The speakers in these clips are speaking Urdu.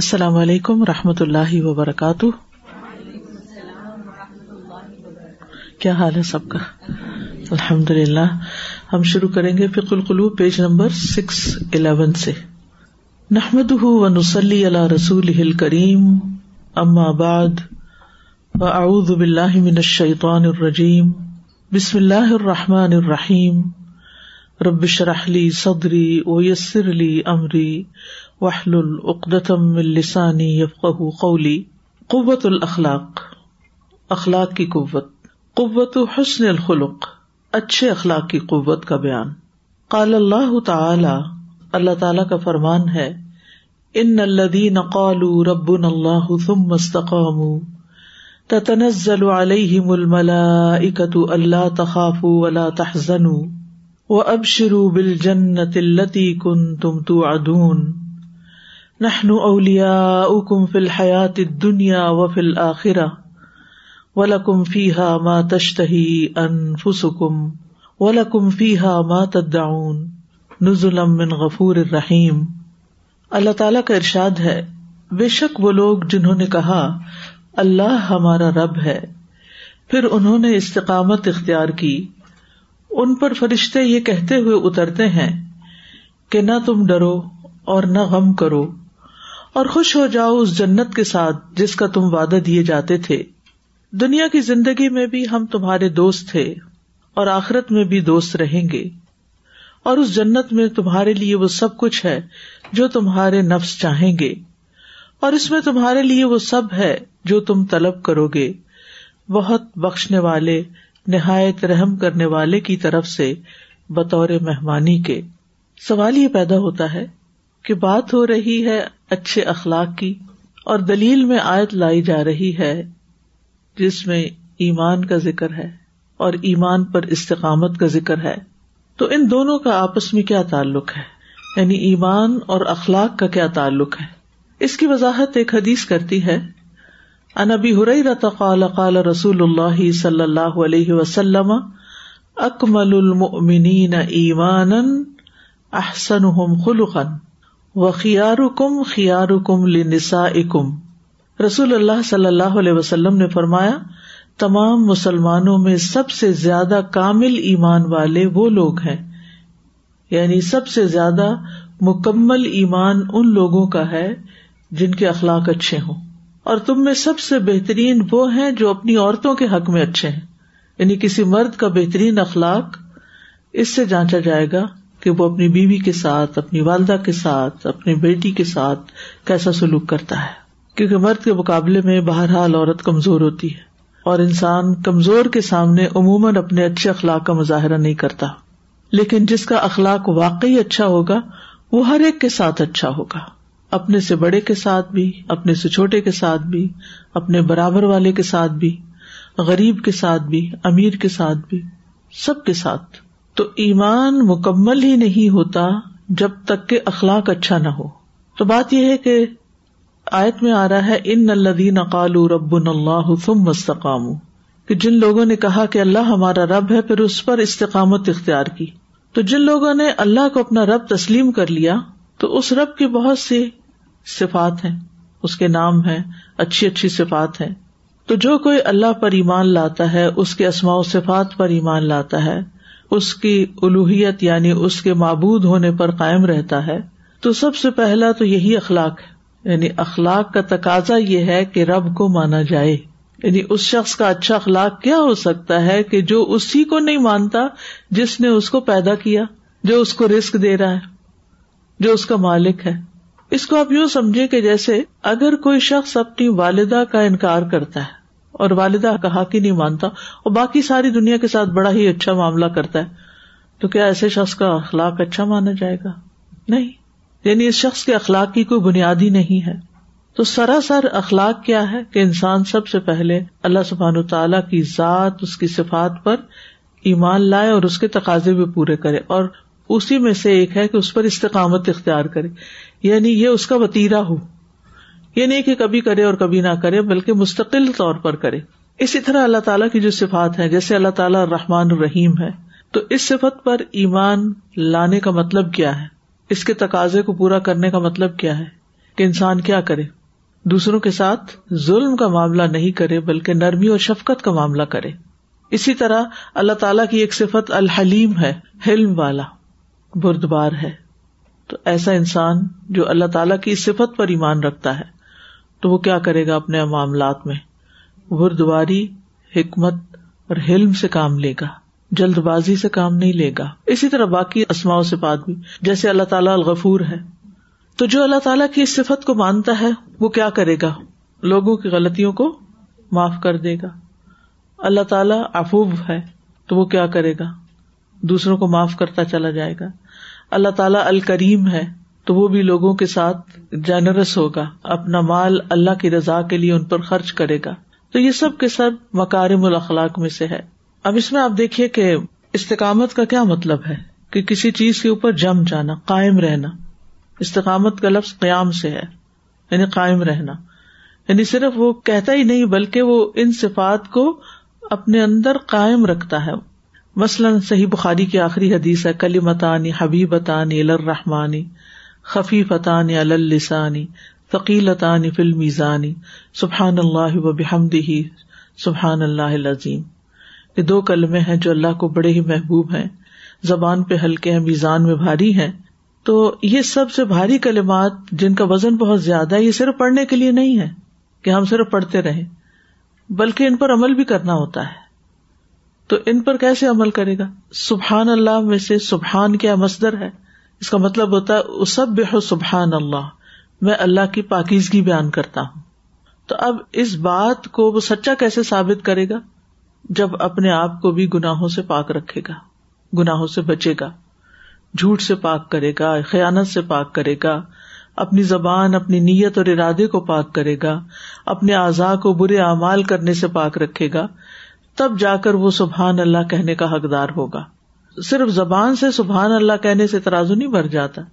السلام علیکم رحمۃ اللہ وبرکاتہ. کیا حال ہے سب کا؟ الحمدللہ. ہم شروع کریں گے فقہ القلوب پیج نمبر 611 سے. نحمده ونصلی علی رسولہ الکریم. اما بعد فاعوذ باللہ من الشیطان الرجیم. بسم اللہ الرحمن الرحیم. رب اشرح لی صدری ویسر لی امری واحلل عقدۃ من لسانی یفقہوا قولی. قوت الاخلاق، اخلاق کی قوت. قوت حسن الخلق، اچھے اخلاق کی قوت کا بیان. قال اللہ تعالی، اللہ تعالی کا فرمان ہے، ان الذین قالوا ربنا اللہ ثم استقاموا تتنزل علیہم الملائکۃ الا تخافوا ولا تحزنوا وابشروا بالجنۃ التی کنتم توعدون نحن اولیاؤکم فی الحیاۃ الدنیا وفی الآخرہ وَلَكُمْ فِيهَا مَا تَشْتَهِي أَنفُسُكُمْ وَلَكُمْ فِيهَا مَا تَدَّعُونَ نُزُلًا مِّن غَفُورٍ رَّحِيمٍ. اللہ تعالیٰ کا ارشاد ہے، بے شک وہ لوگ جنہوں نے کہا اللہ ہمارا رب ہے، پھر انہوں نے استقامت اختیار کی، ان پر فرشتے یہ کہتے ہوئے اترتے ہیں کہ نہ تم ڈرو اور نہ غم کرو، اور خوش ہو جاؤ اس جنت کے ساتھ جس کا تم وعدہ دیے جاتے تھے. دنیا کی زندگی میں بھی ہم تمہارے دوست تھے اور آخرت میں بھی دوست رہیں گے، اور اس جنت میں تمہارے لیے وہ سب کچھ ہے جو تمہارے نفس چاہیں گے، اور اس میں تمہارے لیے وہ سب ہے جو تم طلب کرو گے، بہت بخشنے والے نہایت رحم کرنے والے کی طرف سے بطور مہمانی کے. سوال یہ پیدا ہوتا ہے کہ بات ہو رہی ہے اچھے اخلاق کی، اور دلیل میں آیت لائی جا رہی ہے جس میں ایمان کا ذکر ہے اور ایمان پر استقامت کا ذکر ہے، تو ان دونوں کا آپس میں کیا تعلق ہے؟ یعنی ایمان اور اخلاق کا کیا تعلق ہے؟ اس کی وضاحت ایک حدیث کرتی ہے. عن ابی ہریرہ قال قال رسول اللہ صلی اللہ علیہ وسلم اکمل المؤمنین ایمانا احسنهم خلقا وخیارکم خیارکم لنسائکم. رسول اللہ صلی اللہ علیہ وسلم نے فرمایا، تمام مسلمانوں میں سب سے زیادہ کامل ایمان والے وہ لوگ ہیں، یعنی سب سے زیادہ مکمل ایمان ان لوگوں کا ہے جن کے اخلاق اچھے ہوں، اور تم میں سب سے بہترین وہ ہیں جو اپنی عورتوں کے حق میں اچھے ہیں. یعنی کسی مرد کا بہترین اخلاق اس سے جانچا جائے گا کہ وہ اپنی بیوی کے ساتھ، اپنی والدہ کے ساتھ، اپنی بیٹی کے ساتھ کیسا سلوک کرتا ہے، کیونکہ مرد کے مقابلے میں بہرحال عورت کمزور ہوتی ہے، اور انسان کمزور کے سامنے عموماً اپنے اچھے اخلاق کا مظاہرہ نہیں کرتا. لیکن جس کا اخلاق واقعی اچھا ہوگا وہ ہر ایک کے ساتھ اچھا ہوگا، اپنے سے بڑے کے ساتھ بھی، اپنے سے چھوٹے کے ساتھ بھی، اپنے برابر والے کے ساتھ بھی، غریب کے ساتھ بھی، امیر کے ساتھ بھی، سب کے ساتھ. تو ایمان مکمل ہی نہیں ہوتا جب تک کہ اخلاق اچھا نہ ہو. تو بات یہ ہے کہ آیت میں آ رہا ہے ان الذین قالوا ربنا اللہ ثم استقاموا، کہ جن لوگوں نے کہا کہ اللہ ہمارا رب ہے پھر اس پر استقامت اختیار کی. تو جن لوگوں نے اللہ کو اپنا رب تسلیم کر لیا تو اس رب کی بہت سی صفات ہیں، اس کے نام ہیں، اچھی اچھی صفات ہیں. تو جو کوئی اللہ پر ایمان لاتا ہے، اس کے اسماء و صفات پر ایمان لاتا ہے، اس کی الوہیت یعنی اس کے معبود ہونے پر قائم رہتا ہے، تو سب سے پہلا تو یہی اخلاق ہے. یعنی اخلاق کا تقاضا یہ ہے کہ رب کو مانا جائے. یعنی اس شخص کا اچھا اخلاق کیا ہو سکتا ہے کہ جو اسی کو نہیں مانتا جس نے اس کو پیدا کیا، جو اس کو رزق دے رہا ہے، جو اس کا مالک ہے. اس کو آپ یوں سمجھے کہ جیسے اگر کوئی شخص اپنی والدہ کا انکار کرتا ہے اور والدہ کا حق ہی نہیں مانتا اور باقی ساری دنیا کے ساتھ بڑا ہی اچھا معاملہ کرتا ہے، تو کیا ایسے شخص کا اخلاق اچھا مانا جائے گا؟ نہیں. یعنی اس شخص کے اخلاق کی کوئی بنیاد ہی نہیں ہے. تو سراسر اخلاق کیا ہے کہ انسان سب سے پہلے اللہ سبحانہ وتعالیٰ کی ذات، اس کی صفات پر ایمان لائے اور اس کے تقاضے بھی پورے کرے، اور اسی میں سے ایک ہے کہ اس پر استقامت اختیار کرے. یعنی یہ اس کا وتیرہ ہو، یہ نہیں کہ کبھی کرے اور کبھی نہ کرے، بلکہ مستقل طور پر کرے. اسی طرح اللہ تعالیٰ کی جو صفات ہیں، جیسے اللہ تعالیٰ الرحمن الرحیم ہے، تو اس صفت پر ایمان لانے کا مطلب کیا ہے، اس کے تقاضے کو پورا کرنے کا مطلب کیا ہے؟ کہ انسان کیا کرے، دوسروں کے ساتھ ظلم کا معاملہ نہیں کرے بلکہ نرمی اور شفقت کا معاملہ کرے. اسی طرح اللہ تعالیٰ کی ایک صفت الحلیم ہے، حلم والا، بردبار ہے. تو ایسا انسان جو اللہ تعالیٰ کی صفت پر ایمان رکھتا ہے تو وہ کیا کرے گا؟ اپنے معاملات میں بردباری، حکمت اور حلم سے کام لے گا، جلد بازی سے کام نہیں لے گا. اسی طرح باقی اسماء و صفات بھی، جیسے اللہ تعالیٰ الغفور ہے. تو جو اللہ تعالیٰ کی اس صفت کو مانتا ہے وہ کیا کرے گا؟ لوگوں کی غلطیوں کو معاف کر دے گا. اللہ تعالیٰ عفو ہے تو وہ کیا کرے گا؟ دوسروں کو معاف کرتا چلا جائے گا. اللہ تعالیٰ الکریم ہے تو وہ بھی لوگوں کے ساتھ جینرس ہوگا، اپنا مال اللہ کی رضا کے لیے ان پر خرچ کرے گا. تو یہ سب کے سب مکارم الاخلاق میں سے ہے. اب اس میں آپ دیکھیے کہ استقامت کا کیا مطلب ہے کہ کسی چیز کے اوپر جم جانا، قائم رہنا. استقامت کا لفظ قیام سے ہے، یعنی قائم رہنا، یعنی صرف وہ کہتا ہی نہیں بلکہ وہ ان صفات کو اپنے اندر قائم رکھتا ہے. مثلاً صحیح بخاری کی آخری حدیث ہے، کلمتان حبیبتان الی الرحمن خفیفتان علی اللسان ثقیلتان فی المیزان سبحان اللہ وبحمدہ سبحان اللہ العظیم. یہ دو کلمے ہیں جو اللہ کو بڑے ہی محبوب ہیں، زبان پہ ہلکے ہیں، میزان میں بھاری ہیں. تو یہ سب سے بھاری کلمات جن کا وزن بہت زیادہ ہے، یہ صرف پڑھنے کے لیے نہیں ہے کہ ہم صرف پڑھتے رہیں، بلکہ ان پر عمل بھی کرنا ہوتا ہے. تو ان پر کیسے عمل کرے گا؟ سبحان اللہ میں سے سبحان کیا مصدر ہے، اس کا مطلب ہوتا ہے اسبح سبحان اللہ، میں اللہ کی پاکیزگی بیان کرتا ہوں. تو اب اس بات کو وہ سچا کیسے ثابت کرے گا؟ جب اپنے آپ کو بھی گناہوں سے پاک رکھے گا، گناہوں سے بچے گا، جھوٹ سے پاک کرے گا، خیانت سے پاک کرے گا، اپنی زبان، اپنی نیت اور ارادے کو پاک کرے گا، اپنے اعضاء کو برے اعمال کرنے سے پاک رکھے گا، تب جا کر وہ سبحان اللہ کہنے کا حقدار ہوگا. صرف زبان سے سبحان اللہ کہنے سے ترازو نہیں بھر جاتا،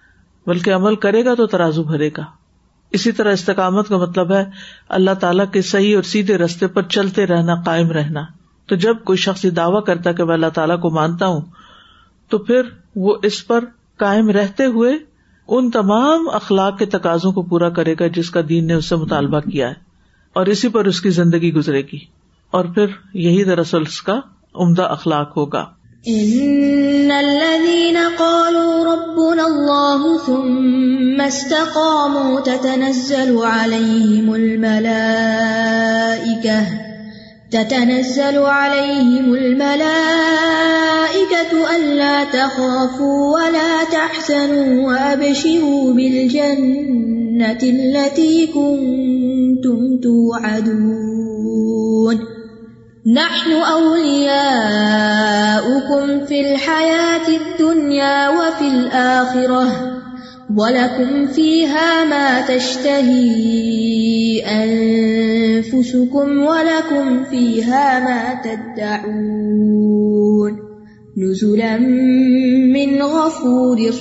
بلکہ عمل کرے گا تو ترازو بھرے گا. اسی طرح استقامت کا مطلب ہے اللہ تعالیٰ کے صحیح اور سیدھے راستے پر چلتے رہنا، قائم رہنا. تو جب کوئی شخص دعویٰ کرتا ہے کہ میں اللہ تعالیٰ کو مانتا ہوں، تو پھر وہ اس پر قائم رہتے ہوئے ان تمام اخلاق کے تقاضوں کو پورا کرے گا جس کا دین نے اس سے مطالبہ کیا ہے، اور اسی پر اس کی زندگی گزرے گی. اور پھر یہی دراصل اس کا عمدہ اخلاق ہوگا. ان الذين قالوا ربنا الله ثم استقاموا تتنزل عليهم الملائكة ألا تخافوا ولا تحزنوا وأبشروا بالجنة التي كنتم توعدون نحن أولياؤكم في الحياة الدنيا وفي الآخرة وَلَكُمْ فِيهَا مَا تَشْتَهِي أَنفُسُكُمْ وَلَكُمْ فِيهَا مَا تَدَّعُونَ نُزُلًا مِّنْ غَفُورٍ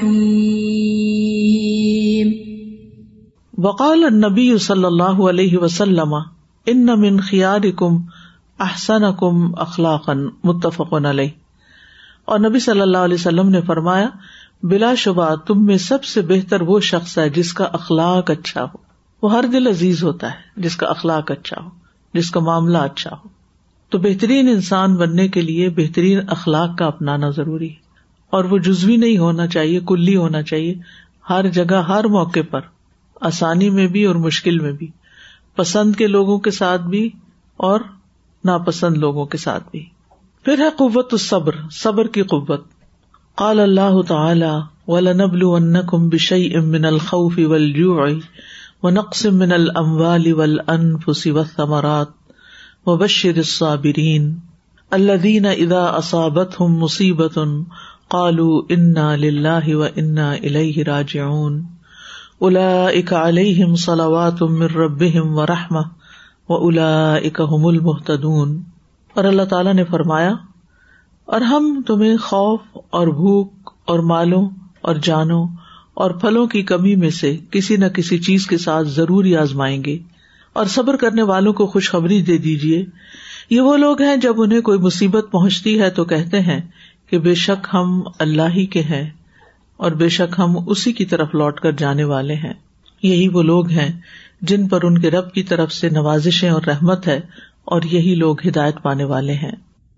رَّحِيمٍ. وقال النبی صلی اللہ علیہ وسلم ان من خیارکم احسنکم اخلاقا متفق علیہ. اور نبی صلی اللہ علیہ وسلم نے فرمایا بلا شبہ تم میں سب سے بہتر وہ شخص ہے جس کا اخلاق اچھا ہو. وہ ہر دل عزیز ہوتا ہے جس کا اخلاق اچھا ہو، جس کا معاملہ اچھا ہو. تو بہترین انسان بننے کے لیے بہترین اخلاق کا اپنانا ضروری ہے، اور وہ جزوی نہیں ہونا چاہیے، کلی ہونا چاہیے. ہر جگہ، ہر موقع پر، آسانی میں بھی اور مشکل میں بھی، پسند کے لوگوں کے ساتھ بھی اور ناپسند لوگوں کے ساتھ بھی. پھر ہے قوت الصبر، صبر کی قوت. قال اللہ تعالی وَلَنَبْلُوَنَّكُمْ بِشَيْءٍ مِّنَ الْخَوْفِ وَالْجُوعِ وَنَقْصٍ مِّنَ الْأَمْوَالِ وَالْأَنفُسِ وَالثَّمَرَاتِ وَبَشِّرِ الصَّابِرِينَ الَّذِينَ إِذَا أَصَابَتْهُمْ مُصِيبَةٌ قَالُوا إِنَّا لِلَّهِ وَإِنَّا إِلَيْهِ رَاجِعُونَ أُولَئِكَ عَلَيْهِمْ صَلَوَاتٌ مِّن رَّبِّهِمْ وَرَحْمَةٌ وَأُولَئِكَ هُمُ الْمُهْتَدُونَ. اور اللہ تعالیٰ نے فرمایا اور ہم تمہیں خوف اور بھوک اور مالوں اور جانوں اور پھلوں کی کمی میں سے کسی نہ کسی چیز کے ساتھ ضرور آزمائیں گے، اور صبر کرنے والوں کو خوشخبری دے دیجیے. یہ وہ لوگ ہیں جب انہیں کوئی مصیبت پہنچتی ہے تو کہتے ہیں کہ بے شک ہم اللہ ہی کے ہیں اور بے شک ہم اسی کی طرف لوٹ کر جانے والے ہیں. یہی وہ لوگ ہیں جن پر ان کے رب کی طرف سے نوازشیں اور رحمت ہے، اور یہی لوگ ہدایت پانے والے ہیں۔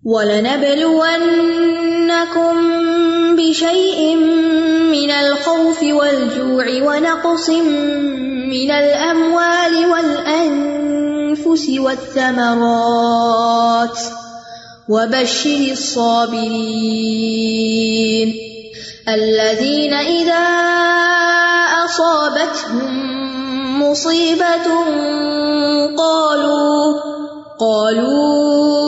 وَلَنَبْلُوَنَّكُمْ بِشَيْءٍ مِّنَ الْخَوْفِ وَالْجُوعِ وَنَقْصٍ مِّنَ الْأَمْوَالِ وَالْأَنفُسِ وَالثَّمَرَاتِ وَبَشِّرِ الصَّابِرِينَ الَّذِينَ إِذَا أَصَابَتْهُم مُّصِيبَةٌ قالوا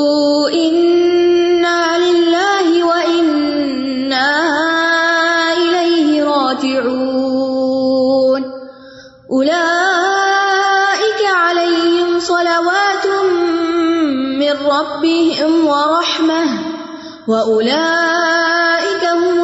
إِنَّا لِلَّهِ وَإِنَّا إِلَيْهِ راجعون أُولَئِكَ عَلَيْهِمْ صَلَوَاتٌ مِّن رَّبِّهِمْ وَرَحْمَةٌ وَأُولَئِكَ هُمُ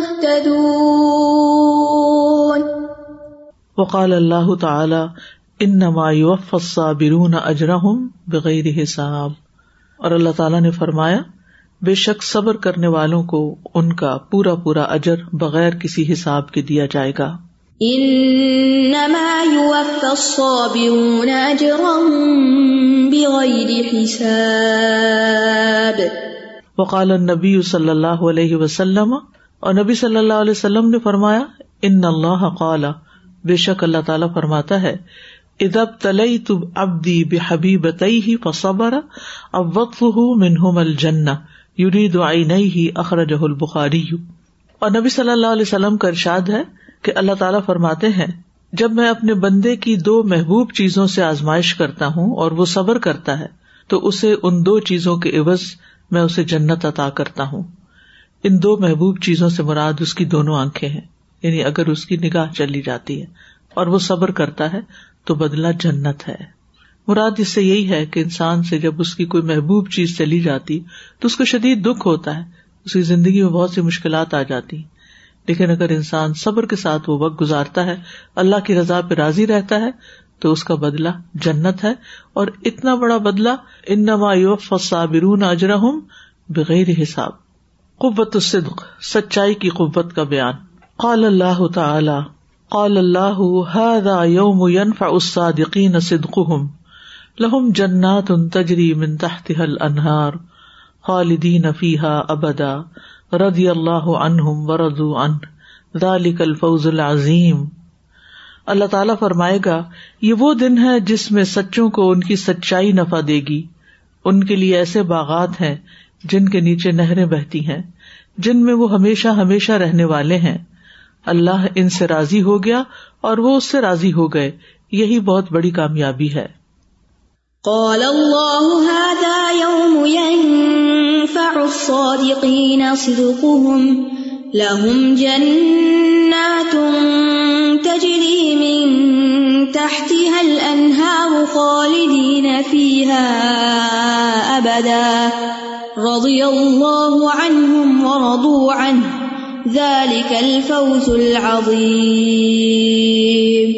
الْمُهْتَدُونَ۔ وقال اللہ تعالی انما یوفی الصابرون اجرہم بغیر حساب، اور اللہ تعالیٰ نے فرمایا بے شک صبر کرنے والوں کو ان کا پورا پورا اجر بغیر کسی حساب کے دیا جائے گا۔ انما یوفی الصابرون اجرہم بغیر حساب۔ وقال النبی صلی اللہ علیہ وسلم، اور نبی صلی اللہ علیہ وسلم نے فرمایا ان اللہ قال، بے شک اللہ تعالیٰ فرماتا ہے اذا ابتلیت عبدی بحبیبتیہ فصبر عوضتہ منہما الجنہ یرید عینیہ، اخرجہ البخاری۔ اور نبی صلی اللہ علیہ وسلم کا ارشاد ہے کہ اللہ تعالیٰ فرماتے ہیں جب میں اپنے بندے کی دو محبوب چیزوں سے آزمائش کرتا ہوں اور وہ صبر کرتا ہے تو اسے ان دو چیزوں کے عوض میں اسے جنت عطا کرتا ہوں۔ ان دو محبوب چیزوں سے مراد اس کی دونوں آنکھیں ہیں، یعنی اگر اس کی نگاہ چلی جاتی ہے اور وہ صبر کرتا ہے تو بدلہ جنت ہے۔ مراد اس سے یہی ہے کہ انسان سے جب اس کی کوئی محبوب چیز چلی جاتی تو اس کو شدید دکھ ہوتا ہے، اس کی زندگی میں بہت سی مشکلات آ جاتی، لیکن اگر انسان صبر کے ساتھ وہ وقت گزارتا ہے، اللہ کی رضا پہ راضی رہتا ہے، تو اس کا بدلہ جنت ہے، اور اتنا بڑا بدلہ انما یوفی الصابرون اجرہم بغیر حساب۔ قوت الصدق، سچائی کی قوت کا بیان۔ قال اللہ تعالی قال اللہ ھذا یوم ینفع الصادقین صدقہم لہم جنات تجری من تحتها الانہار خالدین فیہا ابدا رضی اللہ عنہم ورضوا عنہ ذلک الفوز العظیم۔ اللہ تعالیٰ فرمائے گا یہ وہ دن ہے جس میں سچوں کو ان کی سچائی نفع دے گی، ان کے لیے ایسے باغات ہیں جن کے نیچے نہریں بہتی ہیں، جن میں وہ ہمیشہ ہمیشہ رہنے والے ہیں۔ اللہ ان سے راضی ہو گیا اور وہ اس سے راضی ہو گئے، یہی بہت بڑی کامیابی ہے۔ قال اللہ ھذا یوم ینفع الصادقین صدقہم لہم جنات تجری من تحتها الانہار خالدین فیہا ابدا رضی اللہ عنہم ورضوا عنہ ذلك الفوز العظیم۔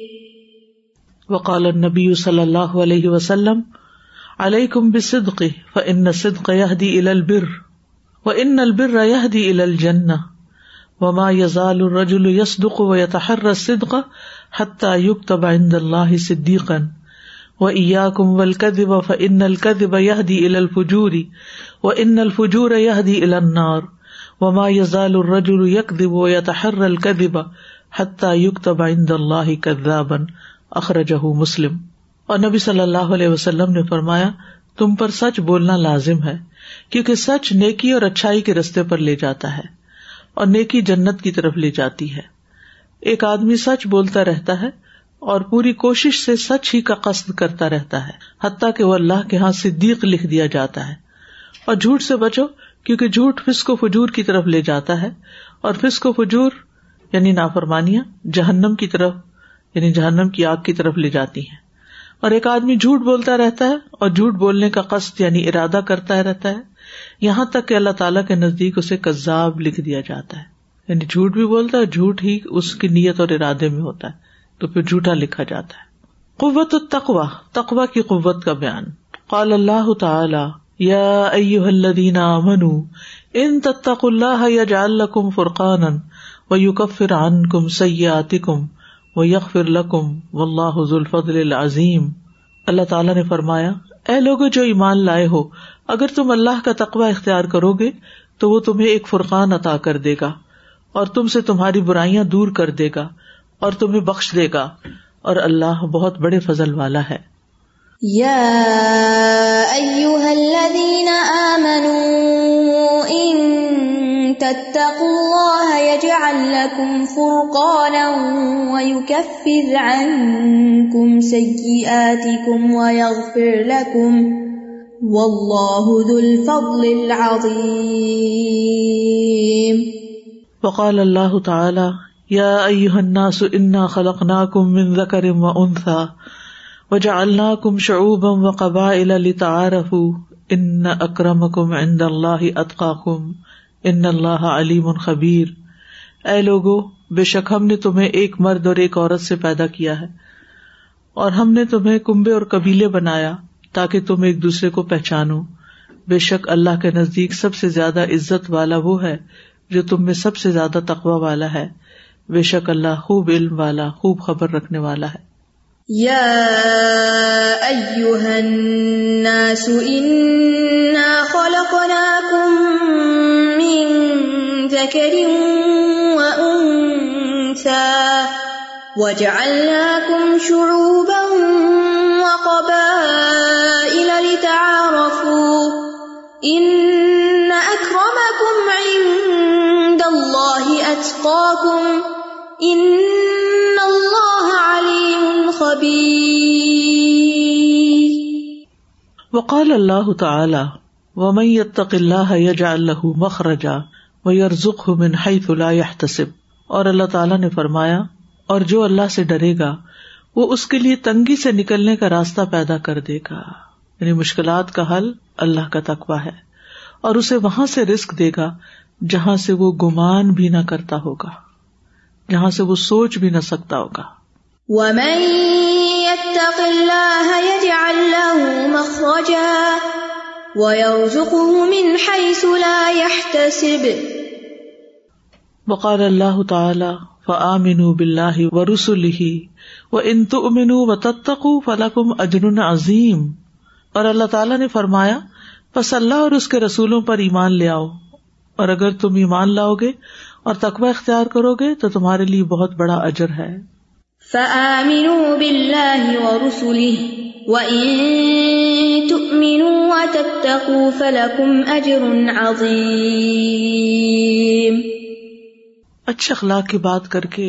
وقال النبی صلی اللہ علیہ وسلم علیکم بالصدق فإن الصدق يهدي إلى البر وإن البر يهدي إلى الجنة وما يزال الرجل يصدق ويتحرى الصدق حتى يكتب عند الله صديقا وإياكم والكذب فإن الكذب يهدي إلى الفجور وإن الفجور يهدي إلى النار وما يزال الرجل يكذب ويتحرى الكذب حتى يكتب عند الله كذابا، اخرجہ مسلم۔ اور نبی صلی اللہ علیہ وسلم نے فرمایا تم پر سچ بولنا لازم ہے، کیونکہ سچ نیکی اور اچھائی کے رستے پر لے جاتا ہے اور نیکی جنت کی طرف لے جاتی ہے۔ ایک آدمی سچ بولتا رہتا ہے اور پوری کوشش سے سچ ہی کا قصد کرتا رہتا ہے، حتیٰ کہ وہ اللہ کے ہاں صدیق لکھ دیا جاتا ہے۔ اور جھوٹ سے بچو، کیونکہ جھوٹ فسق و فجور کی طرف لے جاتا ہے، اور فسق و فجور یعنی نافرمانیاں جہنم کی طرف، یعنی جہنم کی آگ کی طرف لے جاتی ہیں۔ اور ایک آدمی جھوٹ بولتا رہتا ہے اور جھوٹ بولنے کا قصد یعنی ارادہ کرتا رہتا ہے، یہاں تک کہ اللہ تعالیٰ کے نزدیک اسے کذاب لکھ دیا جاتا ہے، یعنی جھوٹ بھی بولتا ہے، جھوٹ ہی اس کی نیت اور ارادے میں ہوتا ہے تو پھر جھوٹا لکھا جاتا ہے۔ قوت التقوی، تقوی کی قوت کا بیان۔ قال اللہ تعالی یا ایھا الذین آمنوا ان تتقوا اللہ یجعل لکم فرقانا ویکفر عنکم سیئاتکم وَيَغْفِرْ لَكُمْ وَاللَّهُ ذُو الْفَضْلِ الْعَظِيمِ. اللہ تعالیٰ نے فرمایا اے لوگو جو ایمان لائے ہو، اگر تم اللہ کا تقوی اختیار کرو گے تو وہ تمہیں ایک فرقان عطا کر دے گا اور تم سے تمہاری برائیاں دور کر دے گا اور تمہیں بخش دے گا، اور اللہ بہت بڑے فضل والا ہے. یا ایھا الذین آمنوا ان تتقوا اللہ یجعل لکم فرقانا ویکفر عنکم سیئاتکم ویغفر لکم واللہ ذو الفضل العظیم. وقال اللہ تعالی یا ایھا الناس انا خلقناکم من ذکر وانثی وجعلناکم شعوبا وقبائل لتعارفوا ان اکرمکم عند اللہ اتقاکم ان اللہ علیم خبیر. اے لوگو، بے شک ہم نے تمہیں ایک مرد اور ایک عورت سے پیدا کیا ہے، اور ہم نے تمہیں کنبے اور قبیلے بنایا تاکہ تم ایک دوسرے کو پہچانو. بے شک اللہ کے نزدیک سب سے زیادہ عزت والا وہ ہے جو تم میں سب سے زیادہ تقوی والا ہے. بے شک اللہ خوب علم والا، خوب خبر رکھنے والا ہے. یا ایھا الناس انا خلقناکم من ذکر وانثی وجعلناکم شعوبا وقبائل لتعارفوا ان اکرمکم عند اللہ اتقاکم ان اللہ علیم خبیر. وقال اللہ تعالی ومن يتق اللہ یجعل له مخرجا ویرزقہ من حیث لا یحتسب. اور اللہ تعالیٰ نے فرمایا اور جو اللہ سے ڈرے گا وہ اس کے لیے تنگی سے نکلنے کا راستہ پیدا کر دے گا. یعنی مشکلات کا حل اللہ کا تقویٰ ہے، اور اسے وہاں سے رزق دے گا جہاں سے وہ گمان بھی نہ کرتا ہوگا، جہاں سے وہ سوچ بھی نہ سکتا ہوگا. وَمَن يَتَّقِ اللَّهَ يَجْعَل لَّهُ مَخْرَجًا وَيَرْزُقْهُ مِنْ حَيْثُ لَا يَحْتَسِبُ. وقال اللہ تعالی فآمنوا باللہ ورسلہ وإن تؤمنوا وتتقوا فلکم اجر عظیم. اور اللہ تعالیٰ نے فرمایا پس اللہ اور اس کے رسولوں پر ایمان لے آؤ، اور اگر تم ایمان لاؤ گے اور تقوی اختیار کرو گے تو تمہارے لیے بہت بڑا اجر ہے. فآمنوا باللہ ورسلہ وإن تؤمنوا وتتقوا فلکم اجر عظیم. اچھے اخلاق کی بات کر کے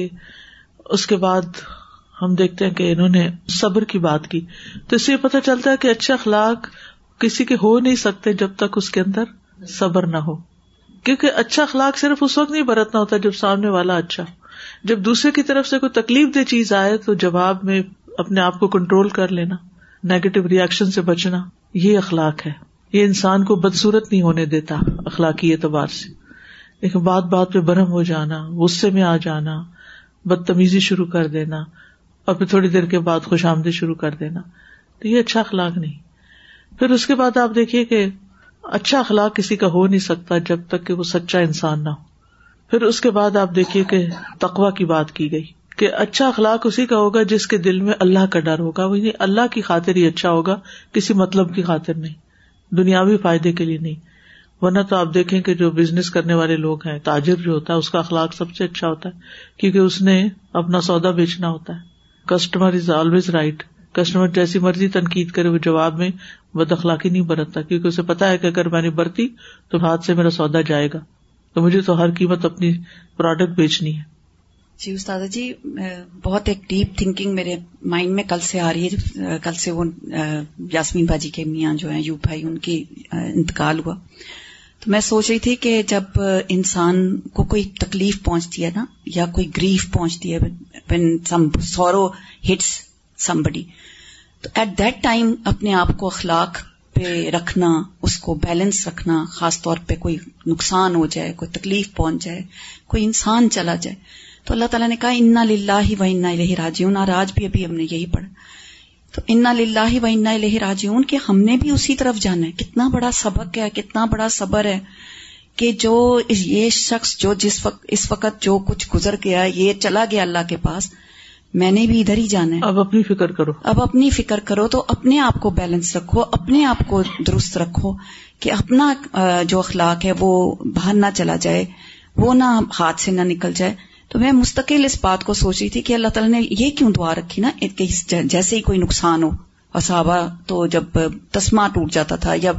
اس کے بعد ہم دیکھتے ہیں کہ انہوں نے صبر کی بات کی، تو اس سے پتہ چلتا ہے کہ اچھے اخلاق کسی کے ہو نہیں سکتے جب تک اس کے اندر صبر نہ ہو. کیونکہ اچھا اخلاق صرف اس وقت نہیں برتنا ہوتا جب سامنے والا اچھا، جب دوسرے کی طرف سے کوئی تکلیف دہ چیز آئے تو جواب میں اپنے آپ کو کنٹرول کر لینا، نیگیٹو ریئیکشن سے بچنا، یہ اخلاق ہے. یہ انسان کو بدصورت نہیں ہونے دیتا اخلاقی اعتبار سے. لیکن بات بات پہ برہم ہو جانا، غصے میں آ جانا، بدتمیزی شروع کر دینا، اور پھر تھوڑی دیر کے بعد خوش آمدید شروع کر دینا، تو یہ اچھا اخلاق نہیں. پھر اس کے بعد آپ دیکھیے کہ اچھا اخلاق کسی کا ہو نہیں سکتا جب تک کہ وہ سچا انسان نہ ہو. پھر اس کے بعد آپ دیکھیے کہ تقویٰ کی بات کی گئی کہ اچھا اخلاق اسی کا ہوگا جس کے دل میں اللہ کا ڈر ہوگا، وہ اللہ کی خاطر ہی اچھا ہوگا، کسی مطلب کی خاطر نہیں، دنیاوی فائدے کے لیے نہیں. ورنہ تو آپ دیکھیں کہ جو بزنس کرنے والے لوگ ہیں، تاجر جو ہوتا ہے اس کا اخلاق سب سے اچھا ہوتا ہے، کیونکہ اس نے اپنا سودا بیچنا ہوتا ہے. Customer is always right. Customer جیسی مرضی تنقید کرے وہ جواب میں بد اخلاقی نہیں برتتا، کیونکہ اسے پتا ہے کہ اگر میں نے برتی تو ہاتھ سے میرا سودا جائے گا، تو مجھے تو ہر قیمت اپنی پروڈکٹ بیچنی ہے. جی استاذہ جی، بہت ایک ڈیپ تھنکنگ میرے مائنڈ میں کل سے آ رہی ہے. کل سے وہ یاسمین باجی کے میاں جو ہیں یوب بھائی، ان کی انتقال ہوا، تو میں سوچ رہی تھی کہ جب انسان کو کوئی تکلیف پہنچتی ہے نا، یا کوئی گریف پہنچتی ہے، when some sorrow hits somebody، تو ایٹ دیٹ ٹائم اپنے آپ کو اخلاق پہ رکھنا، اس کو بیلنس رکھنا، خاص طور پہ کوئی نقصان ہو جائے، کوئی تکلیف پہنچ جائے، کوئی انسان چلا جائے، تو اللہ تعالیٰ نے کہا انا للہ و انا الیہ راجعون. اور آج بھی ابھی ہم نے یہی پڑھا، تو انا للہ و انا الیہ راجعون کہ ہم نے بھی اسی طرف جانا ہے. کتنا بڑا سبق ہے، کتنا بڑا صبر ہے کہ جو یہ شخص جو اس وقت جو کچھ گزر گیا، یہ چلا گیا اللہ کے پاس، میں نے بھی ادھر ہی جانا ہے. اب اپنی فکر کرو. اب اپنی فکر کرو تو اپنے آپ کو بیلنس رکھو, اپنے آپ کو درست رکھو کہ اپنا جو اخلاق ہے وہ باہر نہ چلا جائے, وہ نہ ہاتھ سے نہ نکل جائے. تو میں مستقل اس بات کو سوچ رہی تھی کہ اللہ تعالیٰ نے یہ کیوں دعا رکھی نا کہ جیسے ہی کوئی نقصان ہو, اور صحابہ تو جب تسمہ ٹوٹ جاتا تھا یا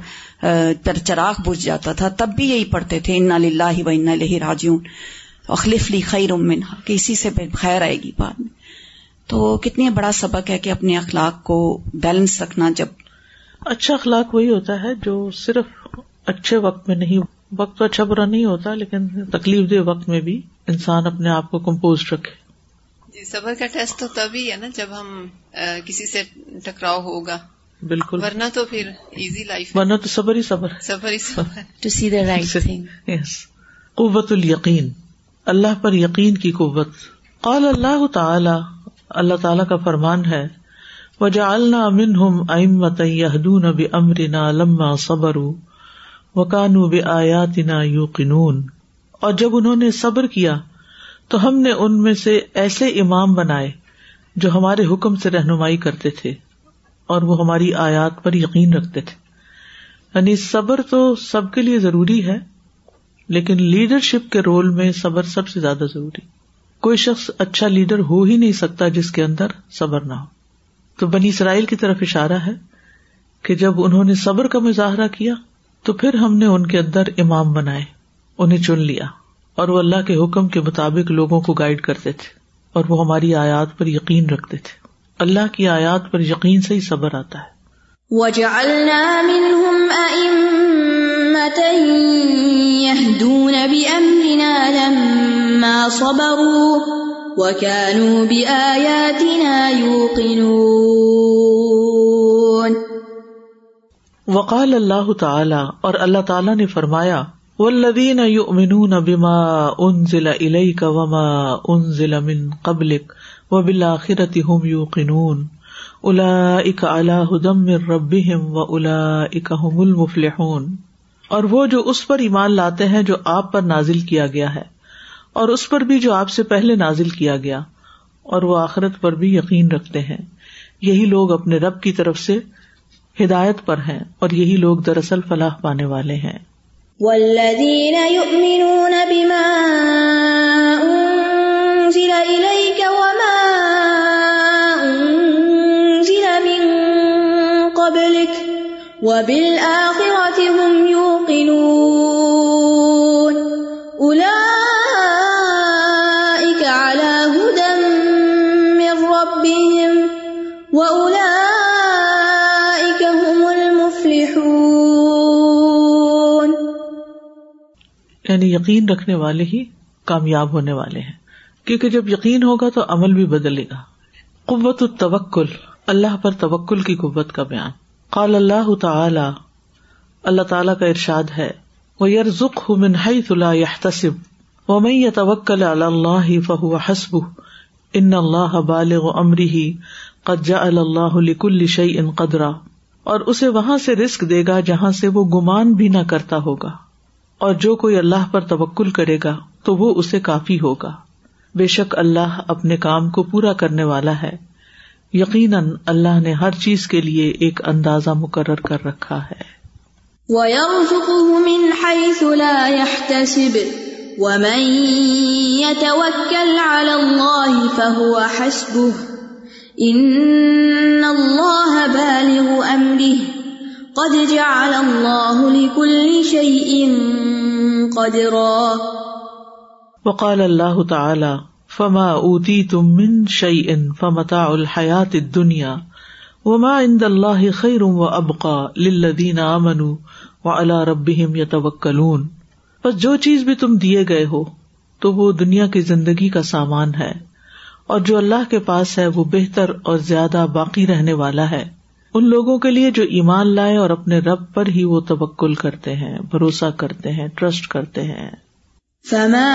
چراغ بجھ جاتا تھا تب بھی یہی پڑھتے تھے انا للہ و انا الیہ راجعون, اخلف لی خیر منہا, کہ اسی سے خیر آئے گی بعد میں. تو کتنی بڑا سبق ہے کہ اپنے اخلاق کو بیلنس رکھنا. جب اچھا اخلاق وہی ہوتا ہے جو صرف اچھے وقت میں نہیں, وقت تو اچھا برا نہیں ہوتا لیکن تکلیف دہ وقت میں بھی انسان اپنے آپ کو کمپوز رکھے. جی, صبر کا ٹیسٹ تو تبھی ہے نا جب ہم کسی سے ٹکراؤ ہوگا. بالکل, ورنہ تو پھر ایزی لائف, ورنہ تو صبر ہی صبر, صبر ہی صبر. To see the right thing. Yes. قوت الیقین, اللہ پر یقین کی قوت. قال اللہ تعالی, اللہ تعالیٰ کا فرمان ہے, وَجَعَلْنَا مِنْهُمْ أَئِمَّةً يَهْدُونَ بِأَمْرِنَا لَمَّا صَبَرُوا وَكَانُوا بِآيَاتِنَا يُوقِنُونَ. اور جب انہوں نے صبر کیا تو ہم نے ان میں سے ایسے امام بنائے جو ہمارے حکم سے رہنمائی کرتے تھے اور وہ ہماری آیات پر یقین رکھتے تھے. یعنی صبر تو سب کے لیے ضروری ہے لیکن لیڈرشپ کے رول میں صبر سب سے زیادہ ضروری. کوئی شخص اچھا لیڈر ہو ہی نہیں سکتا جس کے اندر صبر نہ ہو. تو بنی اسرائیل کی طرف اشارہ ہے کہ جب انہوں نے صبر کا مظاہرہ کیا تو پھر ہم نے ان کے اندر امام بنائے, انہیں چن لیا, اور وہ اللہ کے حکم کے مطابق لوگوں کو گائیڈ کرتے تھے اور وہ ہماری آیات پر یقین رکھتے تھے. اللہ کی آیات پر یقین سے ہی صبر آتا ہے. وَجَعَلْنَا مِنْهُمْ أَئِمَّةً يَهْدُونَ بِأَمْرِنَا لَمَّا صَبَرُوا وَكَانُوا بِآيَاتِنَا يُوقِنُونَ. وقال اللہ تعالی, اور اللہ تعالی نے فرمایا, والذین یؤمنون بما انزل الیک وما انزل من قبلک وبالآخرۃ ھم یوقنون اولئک علی ھدی من ربہم واولئک ھم المفلحون. اور وہ جو اس پر ایمان لاتے ہیں جو آپ پر نازل کیا گیا ہے اور اس پر بھی جو آپ سے پہلے نازل کیا گیا, اور وہ آخرت پر بھی یقین رکھتے ہیں, یہی لوگ اپنے رب کی طرف سے ہدایت پر ہیں اور یہی لوگ دراصل فلاح پانے والے ہیں. والذین یؤمنون بما انزل الیک وما انزل من قبلک وبالآخرۃ ھم یوقنون اولئک علی ھدی من ربہم واولئک ھم المفلحون. یعنی یقین رکھنے والے ہی کامیاب ہونے والے ہیں, کیونکہ جب یقین ہوگا تو عمل بھی بدلے گا. قوت التوکل, اللہ پر توکل کی قوت کا بیان. قال اللہ تعالی, اللہ تعالی کا ارشاد ہے, وَيَرْزُقْهُ مِنْ حَيْثُ لَا يَحْتَسِبُ وَمَن يَتَوَكَّلْ عَلَى اللَّهِ فَهُوَ حَسْبُهُ إِنَّ اللَّهَ بَالِغُ أَمْرِهِ قَدْ جَعَلَ اللَّهُ لِكُلِّ شَيْءٍ قَدْرًا. اور اسے وہاں سے رزق دے گا جہاں سے وہ گمان بھی نہ کرتا ہوگا, اور جو کوئی اللہ پر توکل کرے گا تو وہ اسے کافی ہوگا. بے شک اللہ اپنے کام کو پورا کرنے والا ہے, یقیناً اللہ نے ہر چیز کے لیے ایک اندازہ مقرر کر رکھا ہے. وَيَرْزُقُهُ مِنْ حَيْثُ لَا يَحْتَسِبُ وَمَن يَتَوَكَّلْ عَلَى اللَّهِ فَهُوَ حَسْبُهُ إِنَّ اللَّهَ بَالِغُ أَمْرِهِ قَدْ جَعَلَ اللَّهُ لِكُلِّ شَيْءٍ قَدْرًا. وقال اللہ تعالی, فما اوتیتم من شیء فمتاع الحیاۃ الدنیا وما عند اللہ خیر وابقى للذین آمنوا وعلی ربہم یتوکلون. بس جو چیز بھی تم دیے گئے ہو تو وہ دنیا کی زندگی کا سامان ہے, اور جو اللہ کے پاس ہے وہ بہتر اور زیادہ باقی رہنے والا ہے ان لوگوں کے لیے جو ایمان لائے اور اپنے رب پر ہی وہ توکل کرتے ہیں, بھروسہ کرتے ہیں, ٹرسٹ کرتے ہیں. فما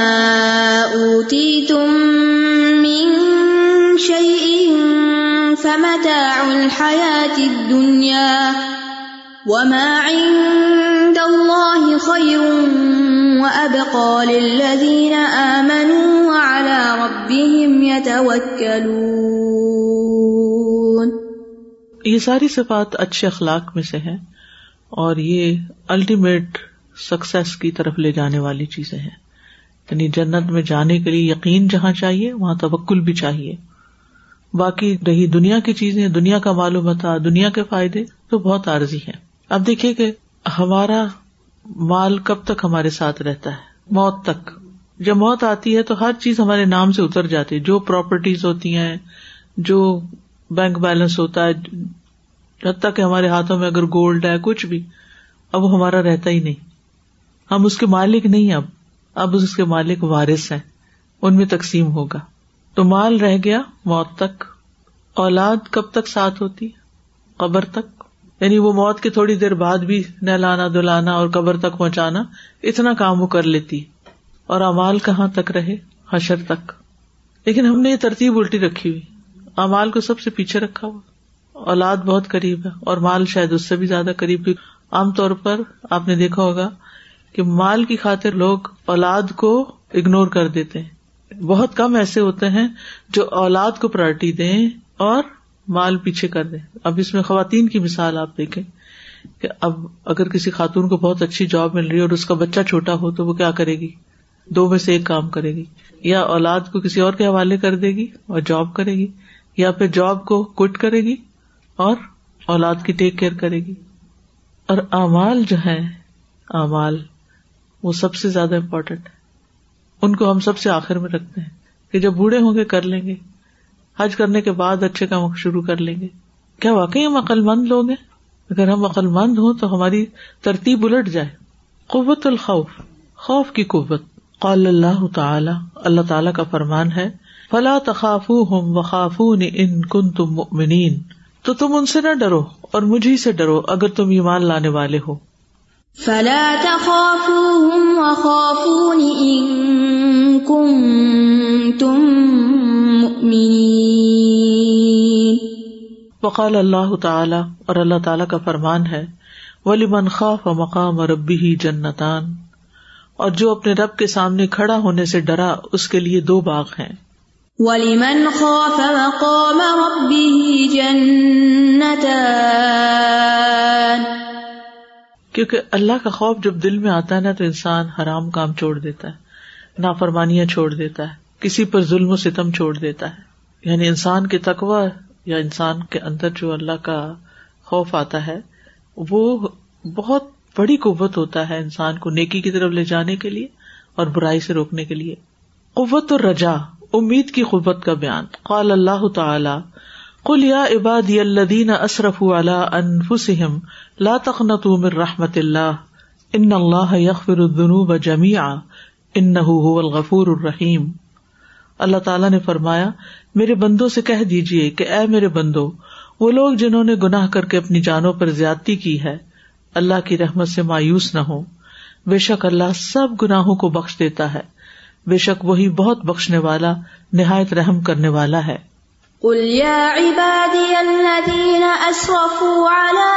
اوتیتم من شیء فمتاع الحیاۃ الدنیا وما عند اللہ خیر وابقى للذین آمنوا وعلی ربہم يتوكلون. یہ ساری صفات اچھے اخلاق میں سے ہیں اور یہ الٹیمیٹ سکسیس کی طرف لے جانے والی چیزیں ہیں. یعنی جنت میں جانے کے لیے یقین جہاں چاہیے وہاں توکل بھی چاہیے. باقی رہی دنیا کی چیزیں، دنیا کا مال و متاع، دنیا کے فائدے تو بہت عارضی ہیں. اب دیکھیے کہ ہمارا مال کب تک ہمارے ساتھ رہتا ہے؟ موت تک. جب موت آتی ہے تو ہر چیز ہمارے نام سے اتر جاتی ہے. جو پراپرٹیز ہوتی ہیں، جو بینک بیلنس ہوتا ہے، حتیٰ کہ ہمارے ہاتھوں میں اگر گولڈ ہے، کچھ بھی، اب وہ ہمارا رہتا ہی نہیں. ہم اس کے مالک نہیں، اب اس کے مالک وارث ہیں، ان میں تقسیم ہوگا. تو مال رہ گیا موت تک. اولاد کب تک ساتھ ہوتی؟ قبر تک. یعنی وہ موت کے تھوڑی دیر بعد بھی نہلانا دلانا اور قبر تک پہنچانا، اتنا کام وہ کر لیتی. اور اعمال کہاں تک رہے؟ حشر تک. لیکن ہم نے یہ ترتیب الٹی رکھی ہوئی، اعمال کو سب سے پیچھے رکھا ہوا. اولاد بہت قریب ہے اور مال شاید اس سے بھی زیادہ قریب. عام طور پر آپ نے دیکھا ہوگا کہ مال کی خاطر لوگ اولاد کو اگنور کر دیتے ہیں. بہت کم ایسے ہوتے ہیں جو اولاد کو پرائرٹی دیں اور مال پیچھے کر دیں. اب اس میں خواتین کی مثال آپ دیکھیں کہ اب اگر کسی خاتون کو بہت اچھی جاب مل رہی ہے اور اس کا بچہ چھوٹا ہو تو وہ کیا کرے گی؟ دو میں سے ایک کام کرے گی. یا اولاد کو کسی اور کے حوالے کر دے گی اور جاب کرے گی، یا پھر جاب کو کوئٹ کرے گی اور اولاد کی ٹیک کیئر کرے گی. اور اعمال جو ہیں، اعمال وہ سب سے زیادہ امپورٹنٹ ہے. ان کو ہم سب سے آخر میں رکھتے ہیں کہ جب بوڑھے ہوں گے کر لیں گے، حج کرنے کے بعد اچھے کام شروع کر لیں گے. کیا واقعی ہم عقل مند لوگ ہیں؟ اگر ہم عقل مند ہوں تو ہماری ترتیب الٹ جائے. قوت الخوف، خوف کی قوت. قال اللہ تعالی، اللہ تعالی کا فرمان ہے، فلا تخافوہم وخافون ان کنتم مؤمنین، تو تم ان سے نہ ڈرو اور مجھی سے ڈرو اگر تم ایمان لانے والے ہو. فلا تخافوهم وخافون إن كنتم مؤمنين. وقال اللہ تعالی، اور اللہ تعالی کا فرمان ہے، وَلِمَنْ خَافَ مَقَامَ رَبِّهِ جَنَّتَانِ، اور جو اپنے رب کے سامنے کھڑا ہونے سے ڈرا اس کے لیے دو باغ ہیں. وَلِمَنْ خَافَ مَقَامَ رَبِّهِ جَنَّتَانِ، کیونکہ اللہ کا خوف جب دل میں آتا ہے نا تو انسان حرام کام چھوڑ دیتا ہے، نافرمانیاں چھوڑ دیتا ہے، کسی پر ظلم و ستم چھوڑ دیتا ہے. یعنی انسان کے تقوی یا انسان کے اندر جو اللہ کا خوف آتا ہے وہ بہت بڑی قوت ہوتا ہے انسان کو نیکی کی طرف لے جانے کے لیے اور برائی سے روکنے کے لیے. قوت الرجا، امید کی قوت کا بیان. قال اللہ تعالی، قل یا عبادی الذین اسرفوا علی انفسہم لا تقنطوا من رحمت اللہ ان اللہ یغفر الذنوب جميعا انہ هو الغفور الرحیم. اللہ تعالیٰ نے فرمایا، میرے بندوں سے کہہ دیجئے کہ اے میرے بندو، وہ لوگ جنہوں نے گناہ کر کے اپنی جانوں پر زیادتی کی ہے اللہ کی رحمت سے مایوس نہ ہو. بے شک اللہ سب گناہوں کو بخش دیتا ہے، بے شک وہی بہت بخشنے والا نہایت رحم کرنے والا ہے. قل یا عبادی الذین اسرفوا علی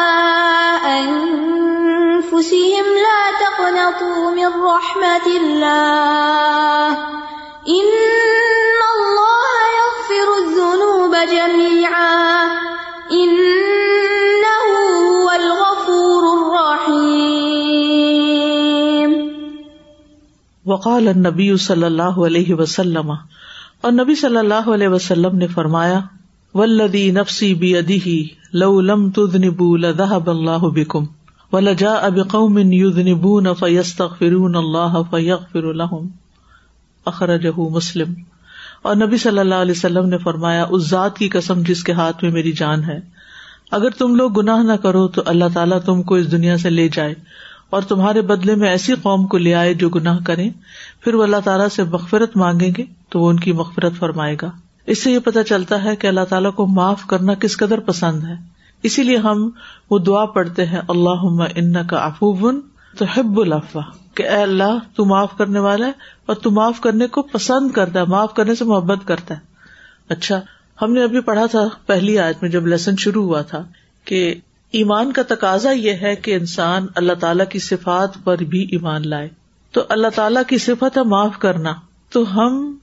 انفسہم لا تقنطوا من رحمت اللہ ان اللہ یغفر الذنوب جميعا انہ هو الغفور الرحیم. وقال النبی صلی اللہ علیہ وسلم، اور نبی صلی اللہ علیہ وسلم نے فرمایا، والذی نفسی بیدہ لو لم تذنبوا لذهب اللہ بکم ولجاء بقوم یذنبون فیستغفرون اللہ فیغفر لهم، اخرجہ مسلم. اور نبی صلی اللہ علیہ وسلم نے فرمایا، اس ذات کی قسم جس کے ہاتھ میں میری جان ہے، اگر تم لوگ گناہ نہ کرو تو اللہ تعالیٰ تم کو اس دنیا سے لے جائے اور تمہارے بدلے میں ایسی قوم کو لے آئے جو گناہ کریں، پھر وہ اللہ تعالیٰ سے مغفرت مانگیں گے تو وہ ان کی مغفرت فرمائے گا. اس سے یہ پتہ چلتا ہے کہ اللہ تعالیٰ کو معاف کرنا کس قدر پسند ہے. اسی لیے ہم وہ دعا پڑھتے ہیں، اللہم انک عفو تحب العفو، کہ اے اللہ تو معاف کرنے والا ہے اور تو معاف کرنے کو پسند کرتا ہے، معاف کرنے سے محبت کرتا ہے. اچھا، ہم نے ابھی پڑھا تھا پہلی آیت میں جب لیسن شروع ہوا تھا کہ ایمان کا تقاضا یہ ہے کہ انسان اللہ تعالیٰ کی صفات پر بھی ایمان لائے. تو اللہ تعالیٰ کی صفت ہے معاف کرنا، تو ہم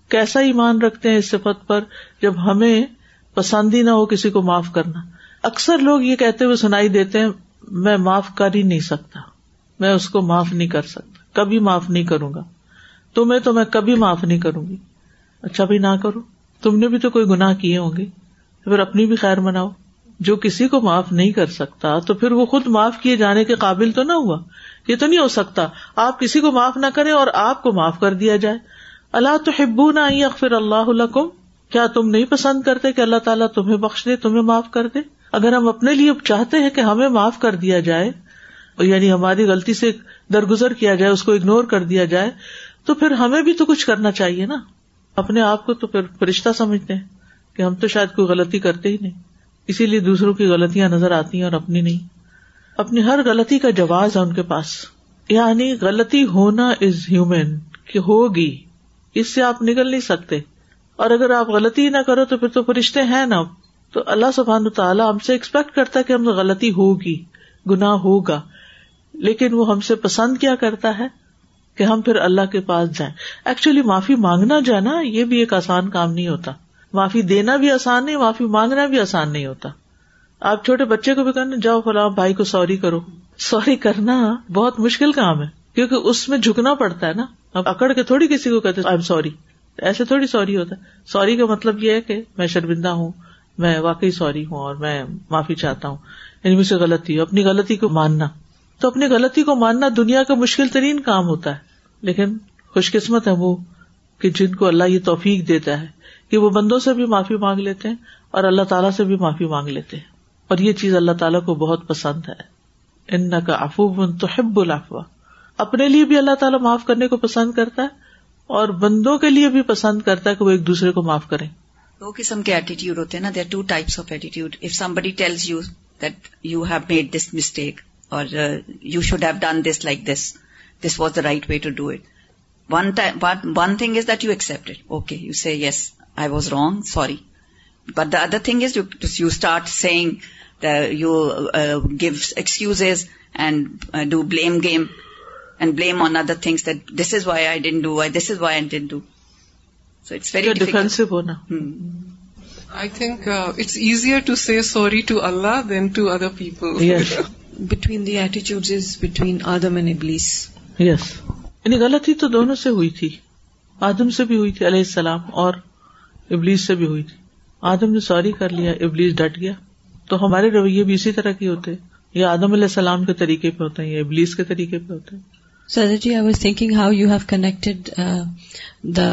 کیسا ایمان رکھتے ہیں اس صفت پر جب ہمیں پسند ہی نہ ہو کسی کو معاف کرنا. اکثر لوگ یہ کہتے ہوئے سنائی دیتے ہیں میں معاف کر ہی نہیں سکتا, میں اس کو معاف نہیں کر سکتا, کبھی معاف نہیں کروں گا, تمہیں تو میں کبھی معاف نہیں کروں گی. اچھا بھی نہ کرو, تم نے بھی تو کوئی گناہ کیے ہوں گے, پھر اپنی بھی خیر مناؤ. جو کسی کو معاف نہیں کر سکتا تو پھر وہ خود معاف کیے جانے کے قابل تو نہ ہوا. یہ تو نہیں ہو سکتا آپ کسی کو معاف نہ کریں اور آپ کو معاف کر دیا جائے. الا تحبون ان یغفر اللہ لکم, کیا تم نہیں پسند کرتے کہ اللہ تعالیٰ تمہیں بخش دے, تمہیں معاف کر دے؟ اگر ہم اپنے لیے چاہتے ہیں کہ ہمیں معاف کر دیا جائے, یعنی ہماری غلطی سے درگزر کیا جائے, اس کو اگنور کر دیا جائے, تو پھر ہمیں بھی تو کچھ کرنا چاہیے نا. اپنے آپ کو تو پھر فرشتہ سمجھتے ہیں کہ ہم تو شاید کوئی غلطی کرتے ہی نہیں, اسی لیے دوسروں کی غلطیاں نظر آتی ہیں اور اپنی نہیں. اپنی ہر غلطی کا جواز ہے ان کے پاس, یعنی غلطی ہونا از ہیومن, کہ ہوگی, اس سے آپ نکل نہیں سکتے. اور اگر آپ غلطی نہ کرو تو پھر تو فرشتے ہیں نا. تو اللہ سبحانہ وتعالیٰ ہم سے ایکسپیکٹ کرتا ہے کہ ہم سے غلطی ہوگی, گناہ ہوگا, لیکن وہ ہم سے پسند کیا کرتا ہے کہ ہم پھر اللہ کے پاس جائیں. ایکچولی معافی مانگنا جو ہے نا, یہ بھی ایک آسان کام نہیں ہوتا. معافی دینا بھی آسان نہیں, معافی مانگنا بھی آسان نہیں ہوتا. آپ چھوٹے بچے کو بھی کہنا جاؤ فلاں بھائی کو سوری کرو, سوری کرنا بہت مشکل کام ہے, کیونکہ اس میں جھکنا پڑتا ہے نا. اب اکڑ کے تھوڑی کسی کو کہتے آئی ایم سوری, ایسے تھوڑی سوری ہوتا ہے. سوری کا مطلب یہ ہے کہ میں شرمندہ ہوں, میں واقعی سوری ہوں اور میں معافی چاہتا ہوں, یعنی مجھ سے غلطی ہو. اپنی غلطی کو ماننا, تو اپنی غلطی کو ماننا دنیا کا مشکل ترین کام ہوتا ہے, لیکن خوش قسمت ہے وہ کہ جن کو اللہ یہ توفیق دیتا ہے کہ وہ بندوں سے بھی معافی مانگ لیتے ہیں اور اللہ تعالیٰ سے بھی معافی مانگ لیتے ہیں. اور یہ چیز اللہ تعالیٰ کو بہت پسند ہے. انک عفو تحب العفو, اپنے لیے بھی اللہ تعالیٰ معاف کرنے کو پسند کرتا ہے اور بندوں کے لیے بھی پسند کرتا ہے کہ وہ ایک دوسرے کو معاف کریں. دو قسم کے ایٹیٹیوڈ ہوتے ہیں نا, there are two types of attitude. If somebody tells you that you have made this mistake or you should have done this like this, this was the right way to do it. One thing is that you accept it. Okay, you say yes, I was wrong, sorry. But the other thing is you start saying that you give excuses and do blame game and blame on other things, that this is why I didn't do, this is why I didn't do. So it's very difficult. Defensive hona. I think it's easier to say sorry to Allah than to other people. Yes. Between the attitudes is between Adam and Iblis. Yes. یعنی غلطی تو دونوں سے ہوئی تھی, آدم سے بھی ہوئی تھی علیہ السلام اور ابلیس سے بھی ہوئی تھی. آدم نے سوری کر لیا, ابلیس ڈٹ گیا. تو ہمارے رویے بھی اسی طرح کے ہوتے ہیں, یہ آدم علیہ السلام کے طریقے پہ ہوتے ہیں, یہ ابلیس کے طریقے پہ ہوتے ہیں. Sadaji, I was thinking how you have connected the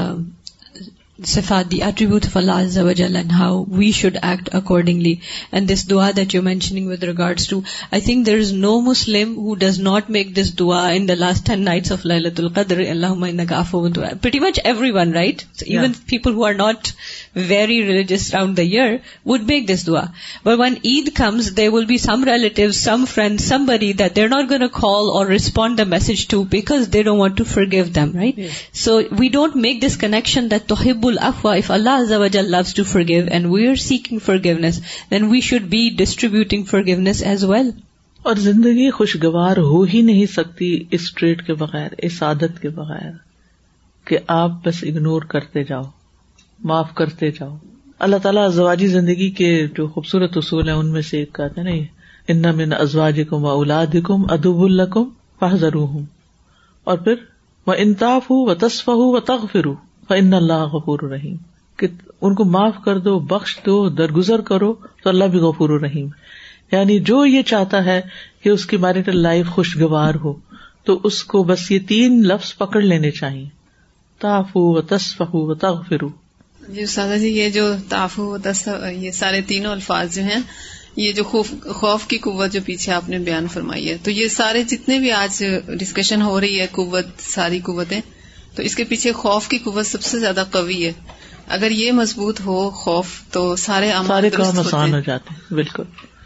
Sifat, the attributes of Allah Azza wa Jalla, and how we should act accordingly. And this dua that you're mentioning with regards to, I think there is no Muslim who does not make this dua in the last 10 nights of Laylatul Qadr. Allahumma innaka afuwwun tuhibbu. Pretty much everyone, right? So even people who are not very religious around the year would make this dua. But when Eid comes, there will be some relatives, some friends, somebody that they're not going to call or respond the message to because they don't want to forgive them, right? Yes. So we don't make this connection that tuhibbu afwa. If Allah Azza wa Jalla loves to forgive and we are seeking forgiveness, then we should be distributing forgiveness as well. اور زندگی خوشگوار ہو ہی نہیں سکتی اس ٹریٹ کے بغیر, اس عادت کے بغیر کہ آپ بس اگنور کرتے جاؤ, معاف کرتے جاؤ. اللہ تعالیٰ ازواجی زندگی کے جو خوبصورت اصول ہیں ان میں سے ایک کہتے ہیں نا, ان من ازواجکم و اولادکم عدو لکم فاحذروہم, اور پھر وان تعفوا وتصفحوا وتغفروا فإن اللہ غفور رحیم, کہ ان کو معاف کر دو, بخش دو, درگزر کرو تو اللہ بھی غفور رحیم. یعنی جو یہ چاہتا ہے کہ اس کی میرٹل لائف خوشگوار ہو تو اس کو بس یہ 3 لفظ پکڑ لینے چاہیے, تعفو وتصفحوا وتغفروا. جی استاذہ جی, یہ جو تعفو وتصفحوا, یہ سارے تینوں الفاظ جو ہیں, یہ جو خوف کی قوت جو پیچھے آپ نے بیان فرمائی ہے, تو یہ سارے جتنے بھی آج ڈسکشن ہو رہی ہے قوت, ساری قوتیں, تو اس کے پیچھے خوف کی قوت سب سے زیادہ قوی ہے. اگر یہ مضبوط ہو خوف تو سارے کام آسان ہو جاتے ہیں. بالکل.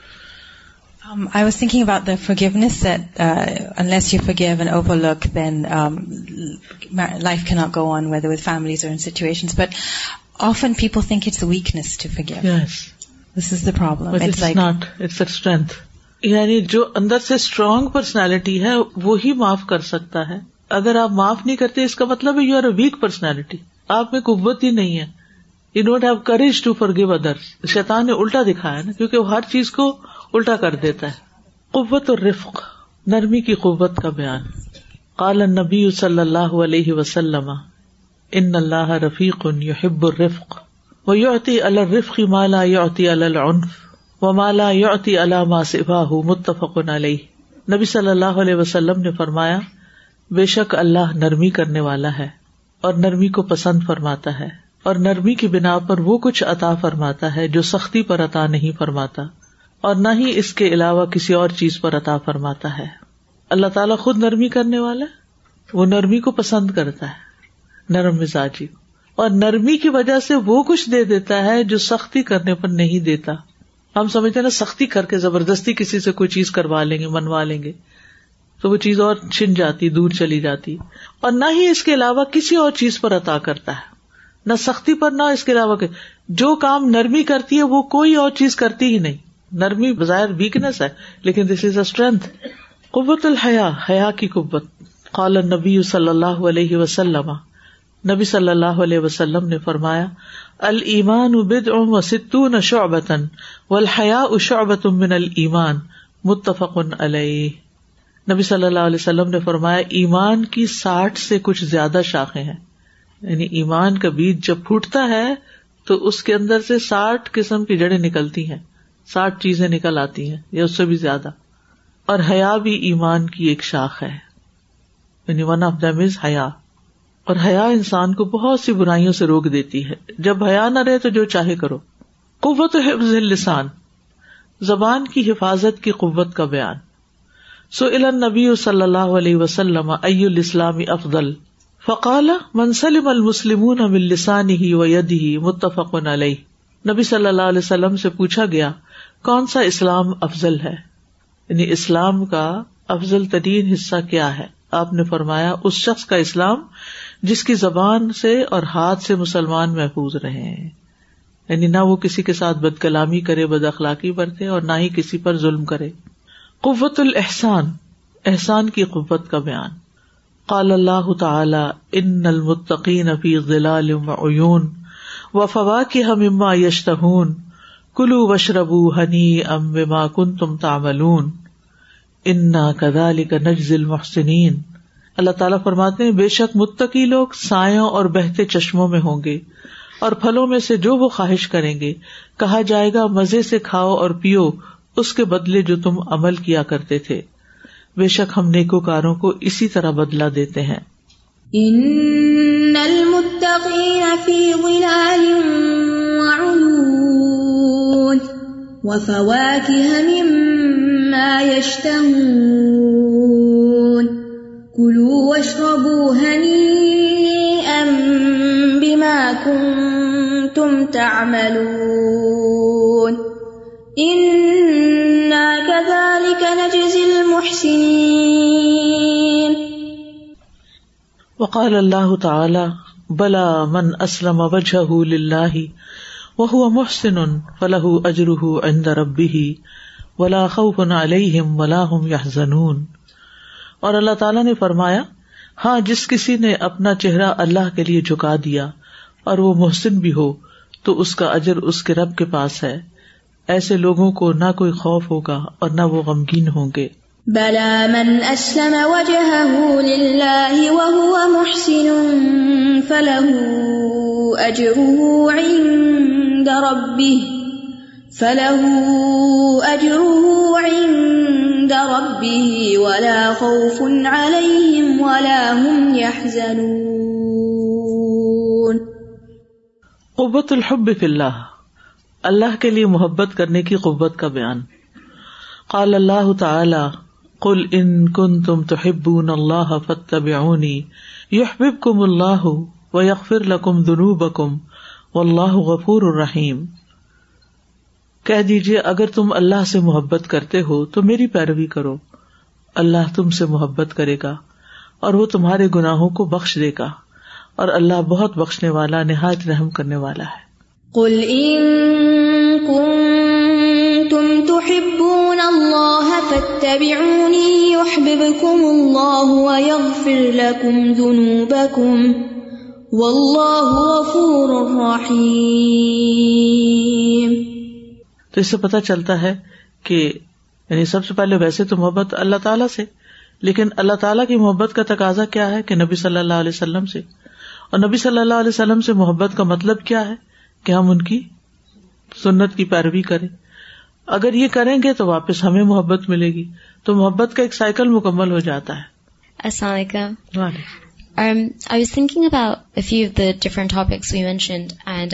I was thinking about the forgiveness that unless you forgive and overlook, then life cannot go on, whether with families or in situations. But often people think it's a weakness to forgive. Yes. This is the problem. But it's not. It's a strength. یعنی جو اندر سے اسٹرانگ پرسنالٹی ہے وہی معاف کر سکتا ہے. اگر آپ معاف نہیں کرتے اس کا مطلب ہے you are a weak personality. آپ میں قوت ہی نہیں ہے. You don't have courage to forgive others. شیطان نے الٹا دکھایا نا, کیونکہ وہ ہر چیز کو الٹا کر دیتا ہے. قوت الرفق, نرمی کی قوت کا بیان. قال النبی صلی اللہ علیہ وسلم ان اللہ رفیق یحب الرفق ویعطی علی الرفق ما لا یعطی علی العنف وما لا یعطی علی ما سواہ, متفق علیہ. نبی صلی اللہ علیہ وسلم نے فرمایا, بے شک اللہ نرمی کرنے والا ہے اور نرمی کو پسند فرماتا ہے, اور نرمی کی بنا پر وہ کچھ عطا فرماتا ہے جو سختی پر عطا نہیں فرماتا, اور نہ ہی اس کے علاوہ کسی اور چیز پر عطا فرماتا ہے. اللہ تعالیٰ خود نرمی کرنے والا ہے, وہ نرمی کو پسند کرتا ہے, نرم مزاجی, اور نرمی کی وجہ سے وہ کچھ دے دیتا ہے جو سختی کرنے پر نہیں دیتا. ہم سمجھتے ہیں نا سختی کر کے زبردستی کسی سے کوئی چیز کروا لیں گے, منوا لیں گے, تو وہ چیز اور چھن جاتی, دور چلی جاتی, اور نہ ہی اس کے علاوہ کسی اور چیز پر عطا کرتا ہے, نہ سختی پر نہ اس کے علاوہ جو کام نرمی کرتی ہے وہ کوئی اور چیز کرتی ہی نہیں. نرمی بظاہر ویکنس ہے لیکن دس از اے اسٹرینتھ. قوت الحیا, حیا کی قوت. قال النبی صلی اللہ علیہ وسلم, نبی صلی اللہ علیہ وسلم نے فرمایا, الایمان بدع وستون شعبۃ والحیاء شعبۃ من الایمان, متفق علیہ. نبی صلی اللہ علیہ وسلم نے فرمایا, ایمان کی 60 سے کچھ زیادہ شاخیں ہیں. یعنی ایمان کا بیج جب پھوٹتا ہے تو اس کے اندر سے 60 قسم کی جڑیں نکلتی ہیں, 60 چیزیں نکل آتی ہیں یا اس سے بھی زیادہ. اور حیا بھی ایمان کی ایک شاخ ہے, یعنی ون آف دیم از حیا. اور حیا انسان کو بہت سی برائیوں سے روک دیتی ہے. جب حیا نہ رہے تو جو چاہے کرو. قوت حفظ اللسان, زبان کی حفاظت کی قوت کا بیان. سئل النبی صلی اللہ علیہ وسلم ای الاسلام افضل فقال من سلم المسلمون من لسانه ویدہ, متفق علیہ. نبی صلی اللہ علیہ وسلم سے پوچھا گیا کون سا اسلام افضل ہے, یعنی اسلام کا افضل ترین حصہ کیا ہے. آپ نے فرمایا اس شخص کا اسلام جس کی زبان سے اور ہاتھ سے مسلمان محفوظ رہے ہیں, یعنی نہ وہ کسی کے ساتھ بد کلامی کرے, بد اخلاقی برتے, اور نہ ہی کسی پر ظلم کرے. قوت الاحسان, احسان کی قوت کا بیان. قال اللہ تعالی ان المتقین فی ظلال وعیون وفواکہ مما یشتہون کلوا واشربوا ہنیئا بما کنتم تعملون انا کذالک نجزی المحسنین. اللہ تعالیٰ فرماتے ہیں, بے شک متقی لوگ سایوں اور بہتے چشموں میں ہوں گے, اور پھلوں میں سے جو وہ خواہش کریں گے. کہا جائے گا مزے سے کھاؤ اور پیو اس کے بدلے جو تم عمل کیا کرتے تھے, بے شک ہم نیکوکاروں کو اسی طرح بدلہ دیتے ہیں. ان المتقین فی ظلال وعیون وفواکہ مما یشتہون کلوا واشربوا ہنیئا بما کنتم تعملون انا کذالک نجزی المحسنین. وقال اللہ تعالی بلا من اسلم وجهہ للہ وهو محسن فلہ اجرہ عند ربہ ولا خوف علیہم ولا هم يحزنون. اور اللہ تعالیٰ نے فرمایا, ہاں جس کسی نے اپنا چہرہ اللہ کے لیے جھکا دیا اور وہ محسن بھی ہو تو اس کا اجر اس کے رب کے پاس ہے. ایسے لوگوں کو نہ کوئی خوف ہوگا اور نہ وہ غمگین ہوں گے. بلا من اسلم وجهه للہ وهو محسن فله اجره عند ربه ولا خوف عليهم ولا هم يحزنون. قوت الحب فی اللہ, اللہ کے لیے محبت کرنے کی قوت کا بیان. قال اللہ تعالی قل ان کنتم تحبون اللہ فاتبعونی یحببکم اللہ ویغفر لکم ذنوبکم واللہ غفور الرحیم. کہہ دیجیے اگر تم اللہ سے محبت کرتے ہو تو میری پیروی کرو, اللہ تم سے محبت کرے گا اور وہ تمہارے گناہوں کو بخش دے گا, اور اللہ بہت بخشنے والا نہایت رحم کرنے والا ہے. قل ان کنتم تحبون اللہ فاتبعونی یحببکم اللہ ویغفر لکم ذنوبکم واللہ غفور رحیم. تو اس سے پتہ چلتا ہے کہ یعنی سب سے پہلے ویسے تو محبت اللہ تعالیٰ سے، لیکن اللہ تعالیٰ کی محبت کا تقاضا کیا ہے کہ نبی صلی اللہ علیہ وسلم سے، اور نبی صلی اللہ علیہ وسلم سے محبت کا مطلب کیا ہے کہ ہم ان کی سنت کی پیروی کریں. اگر یہ کریں گے تو واپس ہمیں محبت ملے گی، تو محبت کا ایک سائیکل مکمل ہو جاتا ہے. Assalamu alaikum. I was thinking about a few of the different topics we mentioned, and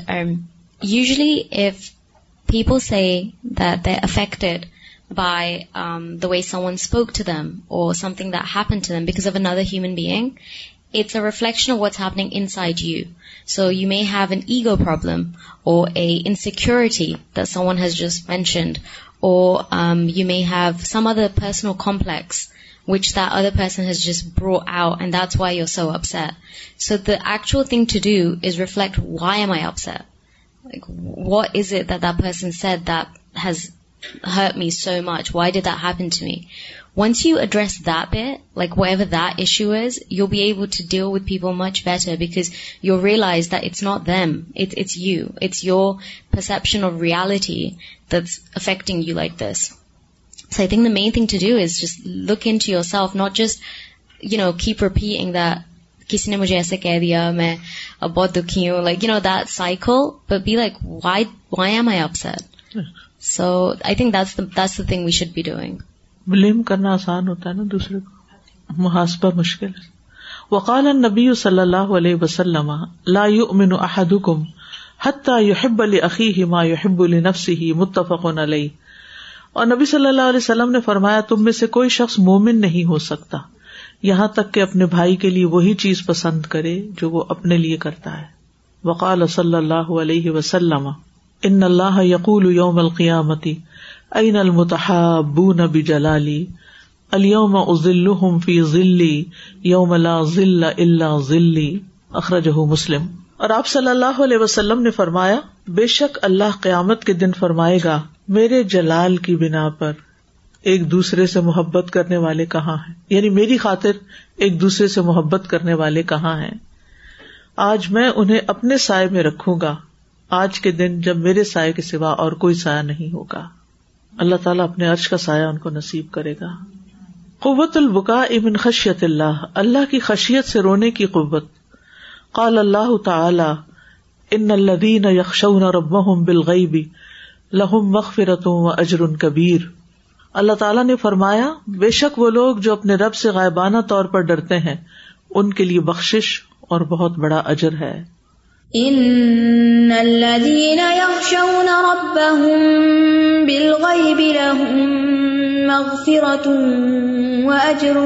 usually if people say that they're affected by the way someone spoke to them or something that happened to them because of another human being, it's a reflection of what's happening inside you. So you may have an ego problem or a insecurity that someone has just mentioned, or you may have some other personal complex which that other person has just brought out, and that's why you're so upset. So the actual thing to do is reflect, why am I upset? Like, what is it that that person said that has hurt me so much? Why did that happen to me? Once you address that bit, like whatever that issue is, you'll be able to deal with people much better, because you'll realize that it's not them, it's you. It's your perception of reality that's affecting you like this. So I think the main thing to do is just look into yourself, not just, keep repeating that, kisi ne mujhe aise keh diya, main ab bahut dukhi hu, like, that cycle, but be like, why am I upset? So I think that's the thing we should be doing. Blame کرنا آسان ہوتا ہے نا دوسرے کو، محاسبہ مشکل ہے. وقال النبی صلی اللہ علیہ وسلم لا یؤمن احدکم حتی یحب لاخیہ ما یحب لنفسہ، متفق علیہ. اور نبی صلی اللہ علیہ وسلم نے فرمایا تم میں سے کوئی شخص مومن نہیں ہو سکتا یہاں تک کہ اپنے بھائی کے لیے وہی چیز پسند کرے جو وہ اپنے لیے کرتا ہے. وقال صلی اللہ علیہ وسلم ان اللہ یقول یوم القیامۃ این المتحابون بجلالی الیوم اظلہم فی ظلی یوم لا ظل الا ظلی، اخرجہ مسلم. اور آپ صلی اللہ علیہ وسلم نے فرمایا بے شک اللہ قیامت کے دن فرمائے گا میرے جلال کی بنا پر ایک دوسرے سے محبت کرنے والے کہاں ہیں، یعنی میری خاطر ایک دوسرے سے محبت کرنے والے کہاں ہیں. آج میں انہیں اپنے سائے میں رکھوں گا، آج کے دن جب میرے سائے کے سوا اور کوئی سایہ نہیں ہوگا. اللہ تعالیٰ اپنے عرش کا سایہ ان کو نصیب کرے گا. قوت البکاء من خشیت اللہ، اللہ کی خشیت سے رونے کی قوت. قال اللہ تعالی ان الذین یخشون ربهم بالغیب لہم مغفرۃ واجر کبیر. اللہ تعالیٰ نے فرمایا بے شک وہ لوگ جو اپنے رب سے غائبانہ طور پر ڈرتے ہیں ان کے لیے بخشش اور بہت بڑا اجر ہے. ان الذین یخشون ربهم بالغیب لہم مغفرۃ واجر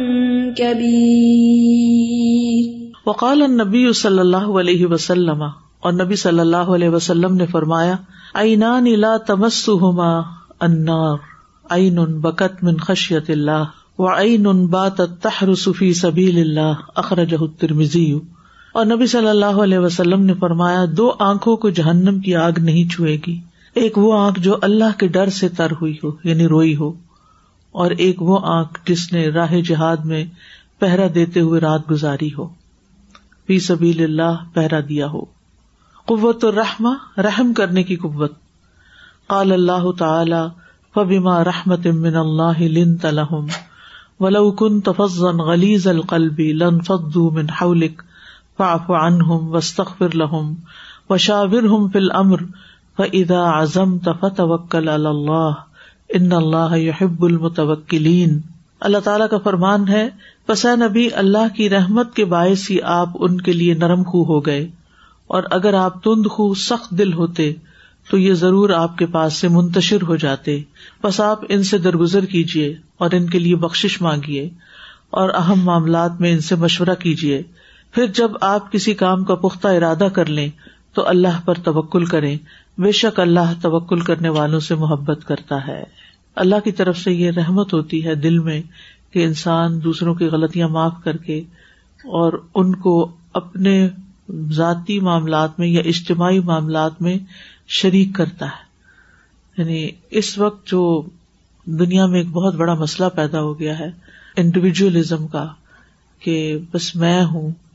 کبیر. وقال النبی صلی اللہ علیہ وسلم، اور نبی صلی اللہ علیہ وسلم نے فرمایا عینان لا تمسہما النار، عین بکت من خشیت اللہ وعین باتت تحرس فی سبیل اللہ، اخرجہ الترمذی. اور نبی صلی اللہ علیہ وسلم نے فرمایا دو آنکھوں کو جہنم کی آگ نہیں چھوئے گی، ایک وہ آنکھ جو اللہ کے ڈر سے تر ہوئی ہو یعنی روئی ہو، اور ایک وہ آنکھ جس نے راہ جہاد میں پہرا دیتے ہوئے رات گزاری ہو، فی سبیل اللہ پہرا دیا ہو. قوت الرحمہ، رحم کرنے کی قوت. قال اللہ تعالی فبما رحمت من اللہ لنت لہم ولو كنت فظا غلیظ القلب لانفضوا من حولک فاعف عنہم واستغفر لہم وشاورہم فی الامر فاذا عزمت فتوکل علی اللہ ان اللہ یحب المتوکلین. اللہ تعالیٰ کا فرمان ہے پس اے نبی اللہ کی رحمت کے باعث ہی آپ ان کے لیے نرم خو ہو گئے، اور اگر آپ تند خو سخت دل ہوتے تو یہ ضرور آپ کے پاس سے منتشر ہو جاتے. بس آپ ان سے درگزر کیجیے اور ان کے لیے بخشش مانگیے اور اہم معاملات میں ان سے مشورہ کیجیے. پھر جب آپ کسی کام کا پختہ ارادہ کر لیں تو اللہ پر توکل کریں، بے شک اللہ توکل کرنے والوں سے محبت کرتا ہے. اللہ کی طرف سے یہ رحمت ہوتی ہے دل میں کہ انسان دوسروں کی غلطیاں معاف کر کے اور ان کو اپنے ذاتی معاملات میں یا اجتماعی معاملات میں شریک کرتا ہے. یعنی اس وقت جو دنیا میں ایک بہت بڑا مسئلہ پیدا ہو گیا ہے انڈیویجولزم کا، کہ بس میں ہوں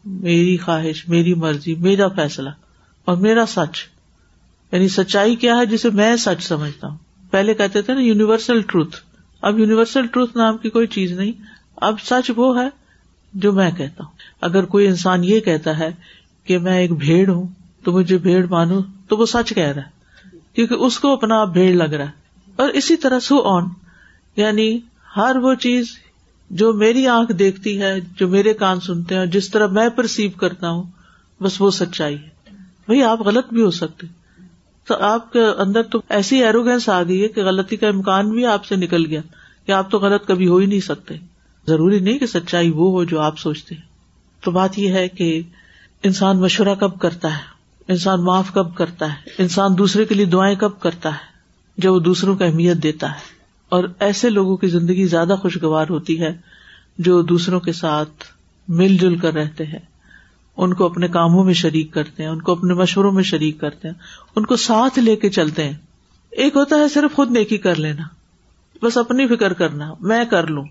میری خواہش، میری مرضی، میرا فیصلہ اور میرا سچ. یعنی سچائی کیا ہے جسے میں سچ سمجھتا ہوں. پہلے کہتے تھے نا یونیورسل ٹروتھ، اب یونیورسل ٹروتھ نام کی کوئی چیز نہیں. اب سچ وہ ہے جو میں کہتا ہوں. اگر کوئی انسان یہ کہتا ہے کہ میں ایک بھیڑ ہوں تو مجھے بھیڑ مانو، تو وہ سچ کہہ رہا ہے کیونکہ اس کو اپنا آپ بھیڑ لگ رہا ہے. اور اسی طرح سو آن، یعنی ہر وہ چیز جو میری آنکھ دیکھتی ہے، جو میرے کان سنتے ہیں، جس طرح میں پرسیو کرتا ہوں، بس وہ سچائی ہے. بھئی آپ غلط بھی ہو سکتے، تو آپ کے اندر تو ایسی ایروگینس آ گئی ہے کہ غلطی کا امکان بھی آپ سے نکل گیا کہ آپ تو غلط کبھی ہو ہی نہیں سکتے. ضروری نہیں کہ سچائی وہ ہو جو آپ سوچتے ہیں. تو بات یہ ہے کہ انسان مشورہ کب کرتا ہے، انسان معاف کب کرتا ہے، انسان دوسرے کے لیے دعائیں کب کرتا ہے، جب وہ دوسروں کو اہمیت دیتا ہے. اور ایسے لوگوں کی زندگی زیادہ خوشگوار ہوتی ہے جو دوسروں کے ساتھ مل جل کر رہتے ہیں، ان کو اپنے کاموں میں شریک کرتے ہیں، ان کو اپنے مشوروں میں شریک کرتے ہیں، ان کو ساتھ لے کے چلتے ہیں. ایک ہوتا ہے صرف خود نیکی کر لینا، بس اپنی فکر کرنا، میں کر لوں،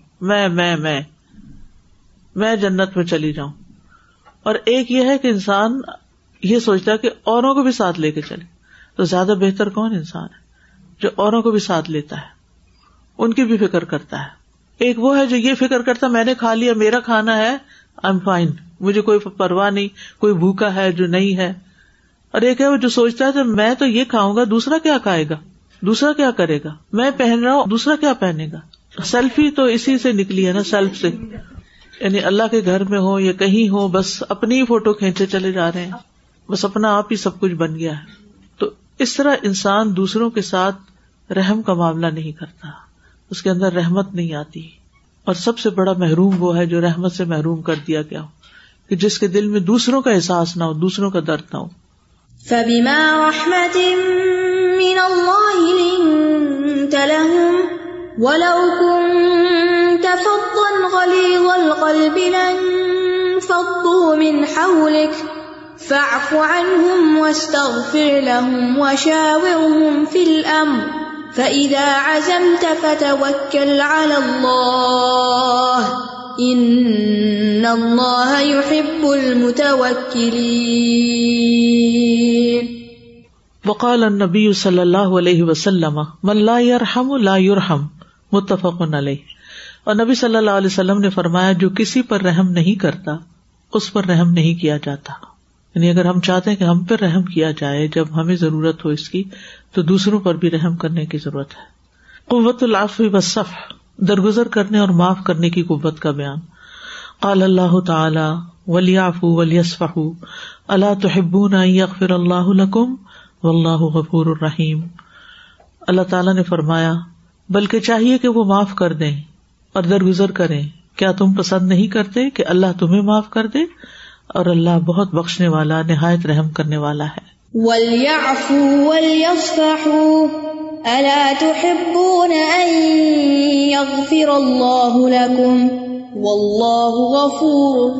میں جنت میں چلی جاؤں. اور ایک یہ ہے کہ انسان یہ سوچتا ہے کہ اوروں کو بھی ساتھ لے کے چلے. تو زیادہ بہتر کون انسان ہے جو اوروں کو بھی ساتھ لیتا ہے، ان کی بھی فکر کرتا ہے. ایک وہ ہے جو یہ فکر کرتا میں نے کھا لیا، میرا کھانا ہے، آئی ایم فائن، مجھے کوئی پرواہ نہیں، کوئی بھوکا ہے جو نہیں ہے. اور ایک ہے وہ جو سوچتا ہے کہ میں تو یہ کھاؤں گا، دوسرا کیا کھائے گا، دوسرا کیا کرے گا، میں پہن رہا ہوں، دوسرا کیا پہنے گا. سیلفی تو اسی سے نکلی ہے نا، سیلف سے. یعنی اللہ کے گھر میں ہو یا کہیں ہو، بس اپنی ہی فوٹو کھینچے چلے جا رہے ہیں، بس اپنا آپ ہی سب کچھ بن گیا ہے. تو اس طرح انسان دوسروں کے ساتھ رحم کا معاملہ نہیں کرتا، اس کے اندر رحمت نہیں آتی. اور سب سے بڑا محروم وہ ہے جو رحمت سے محروم کر دیا گیا ہو، کہ جس کے دل میں دوسروں کا احساس نہ ہو، دوسروں کا درد نہ ہو. فَبِمَا رَحْمَةٍ مِّنَ اللَّهِ لِنتَ لَهُمْ وَلَوْ كُنتَ فَظًّا غَلِيظَ الْقَلْبِ لَانفَضُّوا مِنْ حَوْلِكَ فَاعْفُ عَنْهُمْ وَاسْتَغْفِرْ لَهُمْ وَشَاوِرْهُمْ فِي الْأَمْرِ فَإِذَا عَزَمْتَ فَتَوَكَّلْ عَلَى اللَّهِ إِنَّ اللَّهَ يُحِبُّ الْمُتَوَكِّلِينَ. وقال النبی صلی اللہ علیہ وسلم من لا يرحم لا يرحم، متفق علیہ. اور نبی صلی اللہ علیہ وسلم نے فرمایا جو کسی پر رحم نہیں کرتا اس پر رحم نہیں کیا جاتا. یعنی اگر ہم چاہتے ہیں کہ ہم پر رحم کیا جائے جب ہمیں ضرورت ہو اس کی، تو دوسروں پر بھی رحم کرنے کی ضرورت ہے. قوت العفو والصفح، درگزر کرنے اور معاف کرنے کی قوت کا بیان. قال اللہ تعالی وَلْيَعْفُوا وَلْيَصْفَحُوا أَلَا تُحِبُّونَ أَن يَغْفِرَ اللَّهُ لَكُمْ وَاللَّهُ غَفُورٌ رَحِيمٌ. اللہ تعالیٰ نے فرمایا بلکہ چاہیے کہ وہ معاف کر دیں اور درگزر کریں. کیا تم پسند نہیں کرتے کہ اللہ تمہیں معاف کر دے؟ اور اللہ بہت بخشنے والا، نہایت رحم کرنے والا ہے. وَلْيَعْفُوا وَلْيَصْفَحُوا أَلَا تُحِبُّونَ أَن يَغْفِرَ اللَّهُ لَكُمْ وَاللَّهُ غَفُورٌ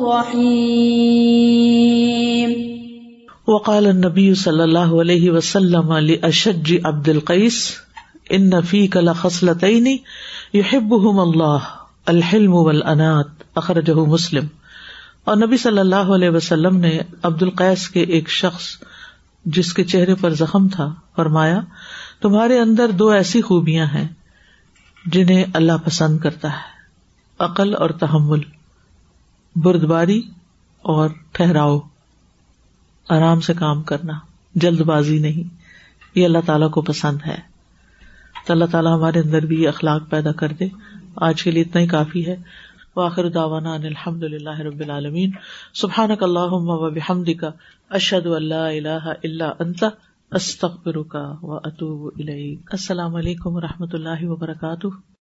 رَحِيمٌ. وقال النبی صلی اللہ علیہ وسلم لأشج عبد القیس ان فیک لخصلتین یحبہم اللہ الحلم والانات، اخرجہ مسلم. اور نبی صلی اللہ علیہ وسلم نے عبد القیس کے ایک شخص جس کے چہرے پر زخم تھا فرمایا تمہارے اندر دو ایسی خوبیاں ہیں جنہیں اللہ پسند کرتا ہے، عقل اور تحمل، بردباری اور ٹھہراؤ، آرام سے کام کرنا، جلد بازی نہیں. یہ اللہ تعالیٰ کو پسند ہے. تو اللہ تعالیٰ ہمارے اندر بھی یہ اخلاق پیدا کر دے. آج کے لیے اتنا ہی کافی ہے. وآخر دعوانا ان الحمد للہ رب العالمین. سبحانک اللہم وبحمدک، اشہد ان لا الہ الا انت، استغفرک واتوب الیک. السلام علیکم ورحمۃ اللہ وبرکاتہ.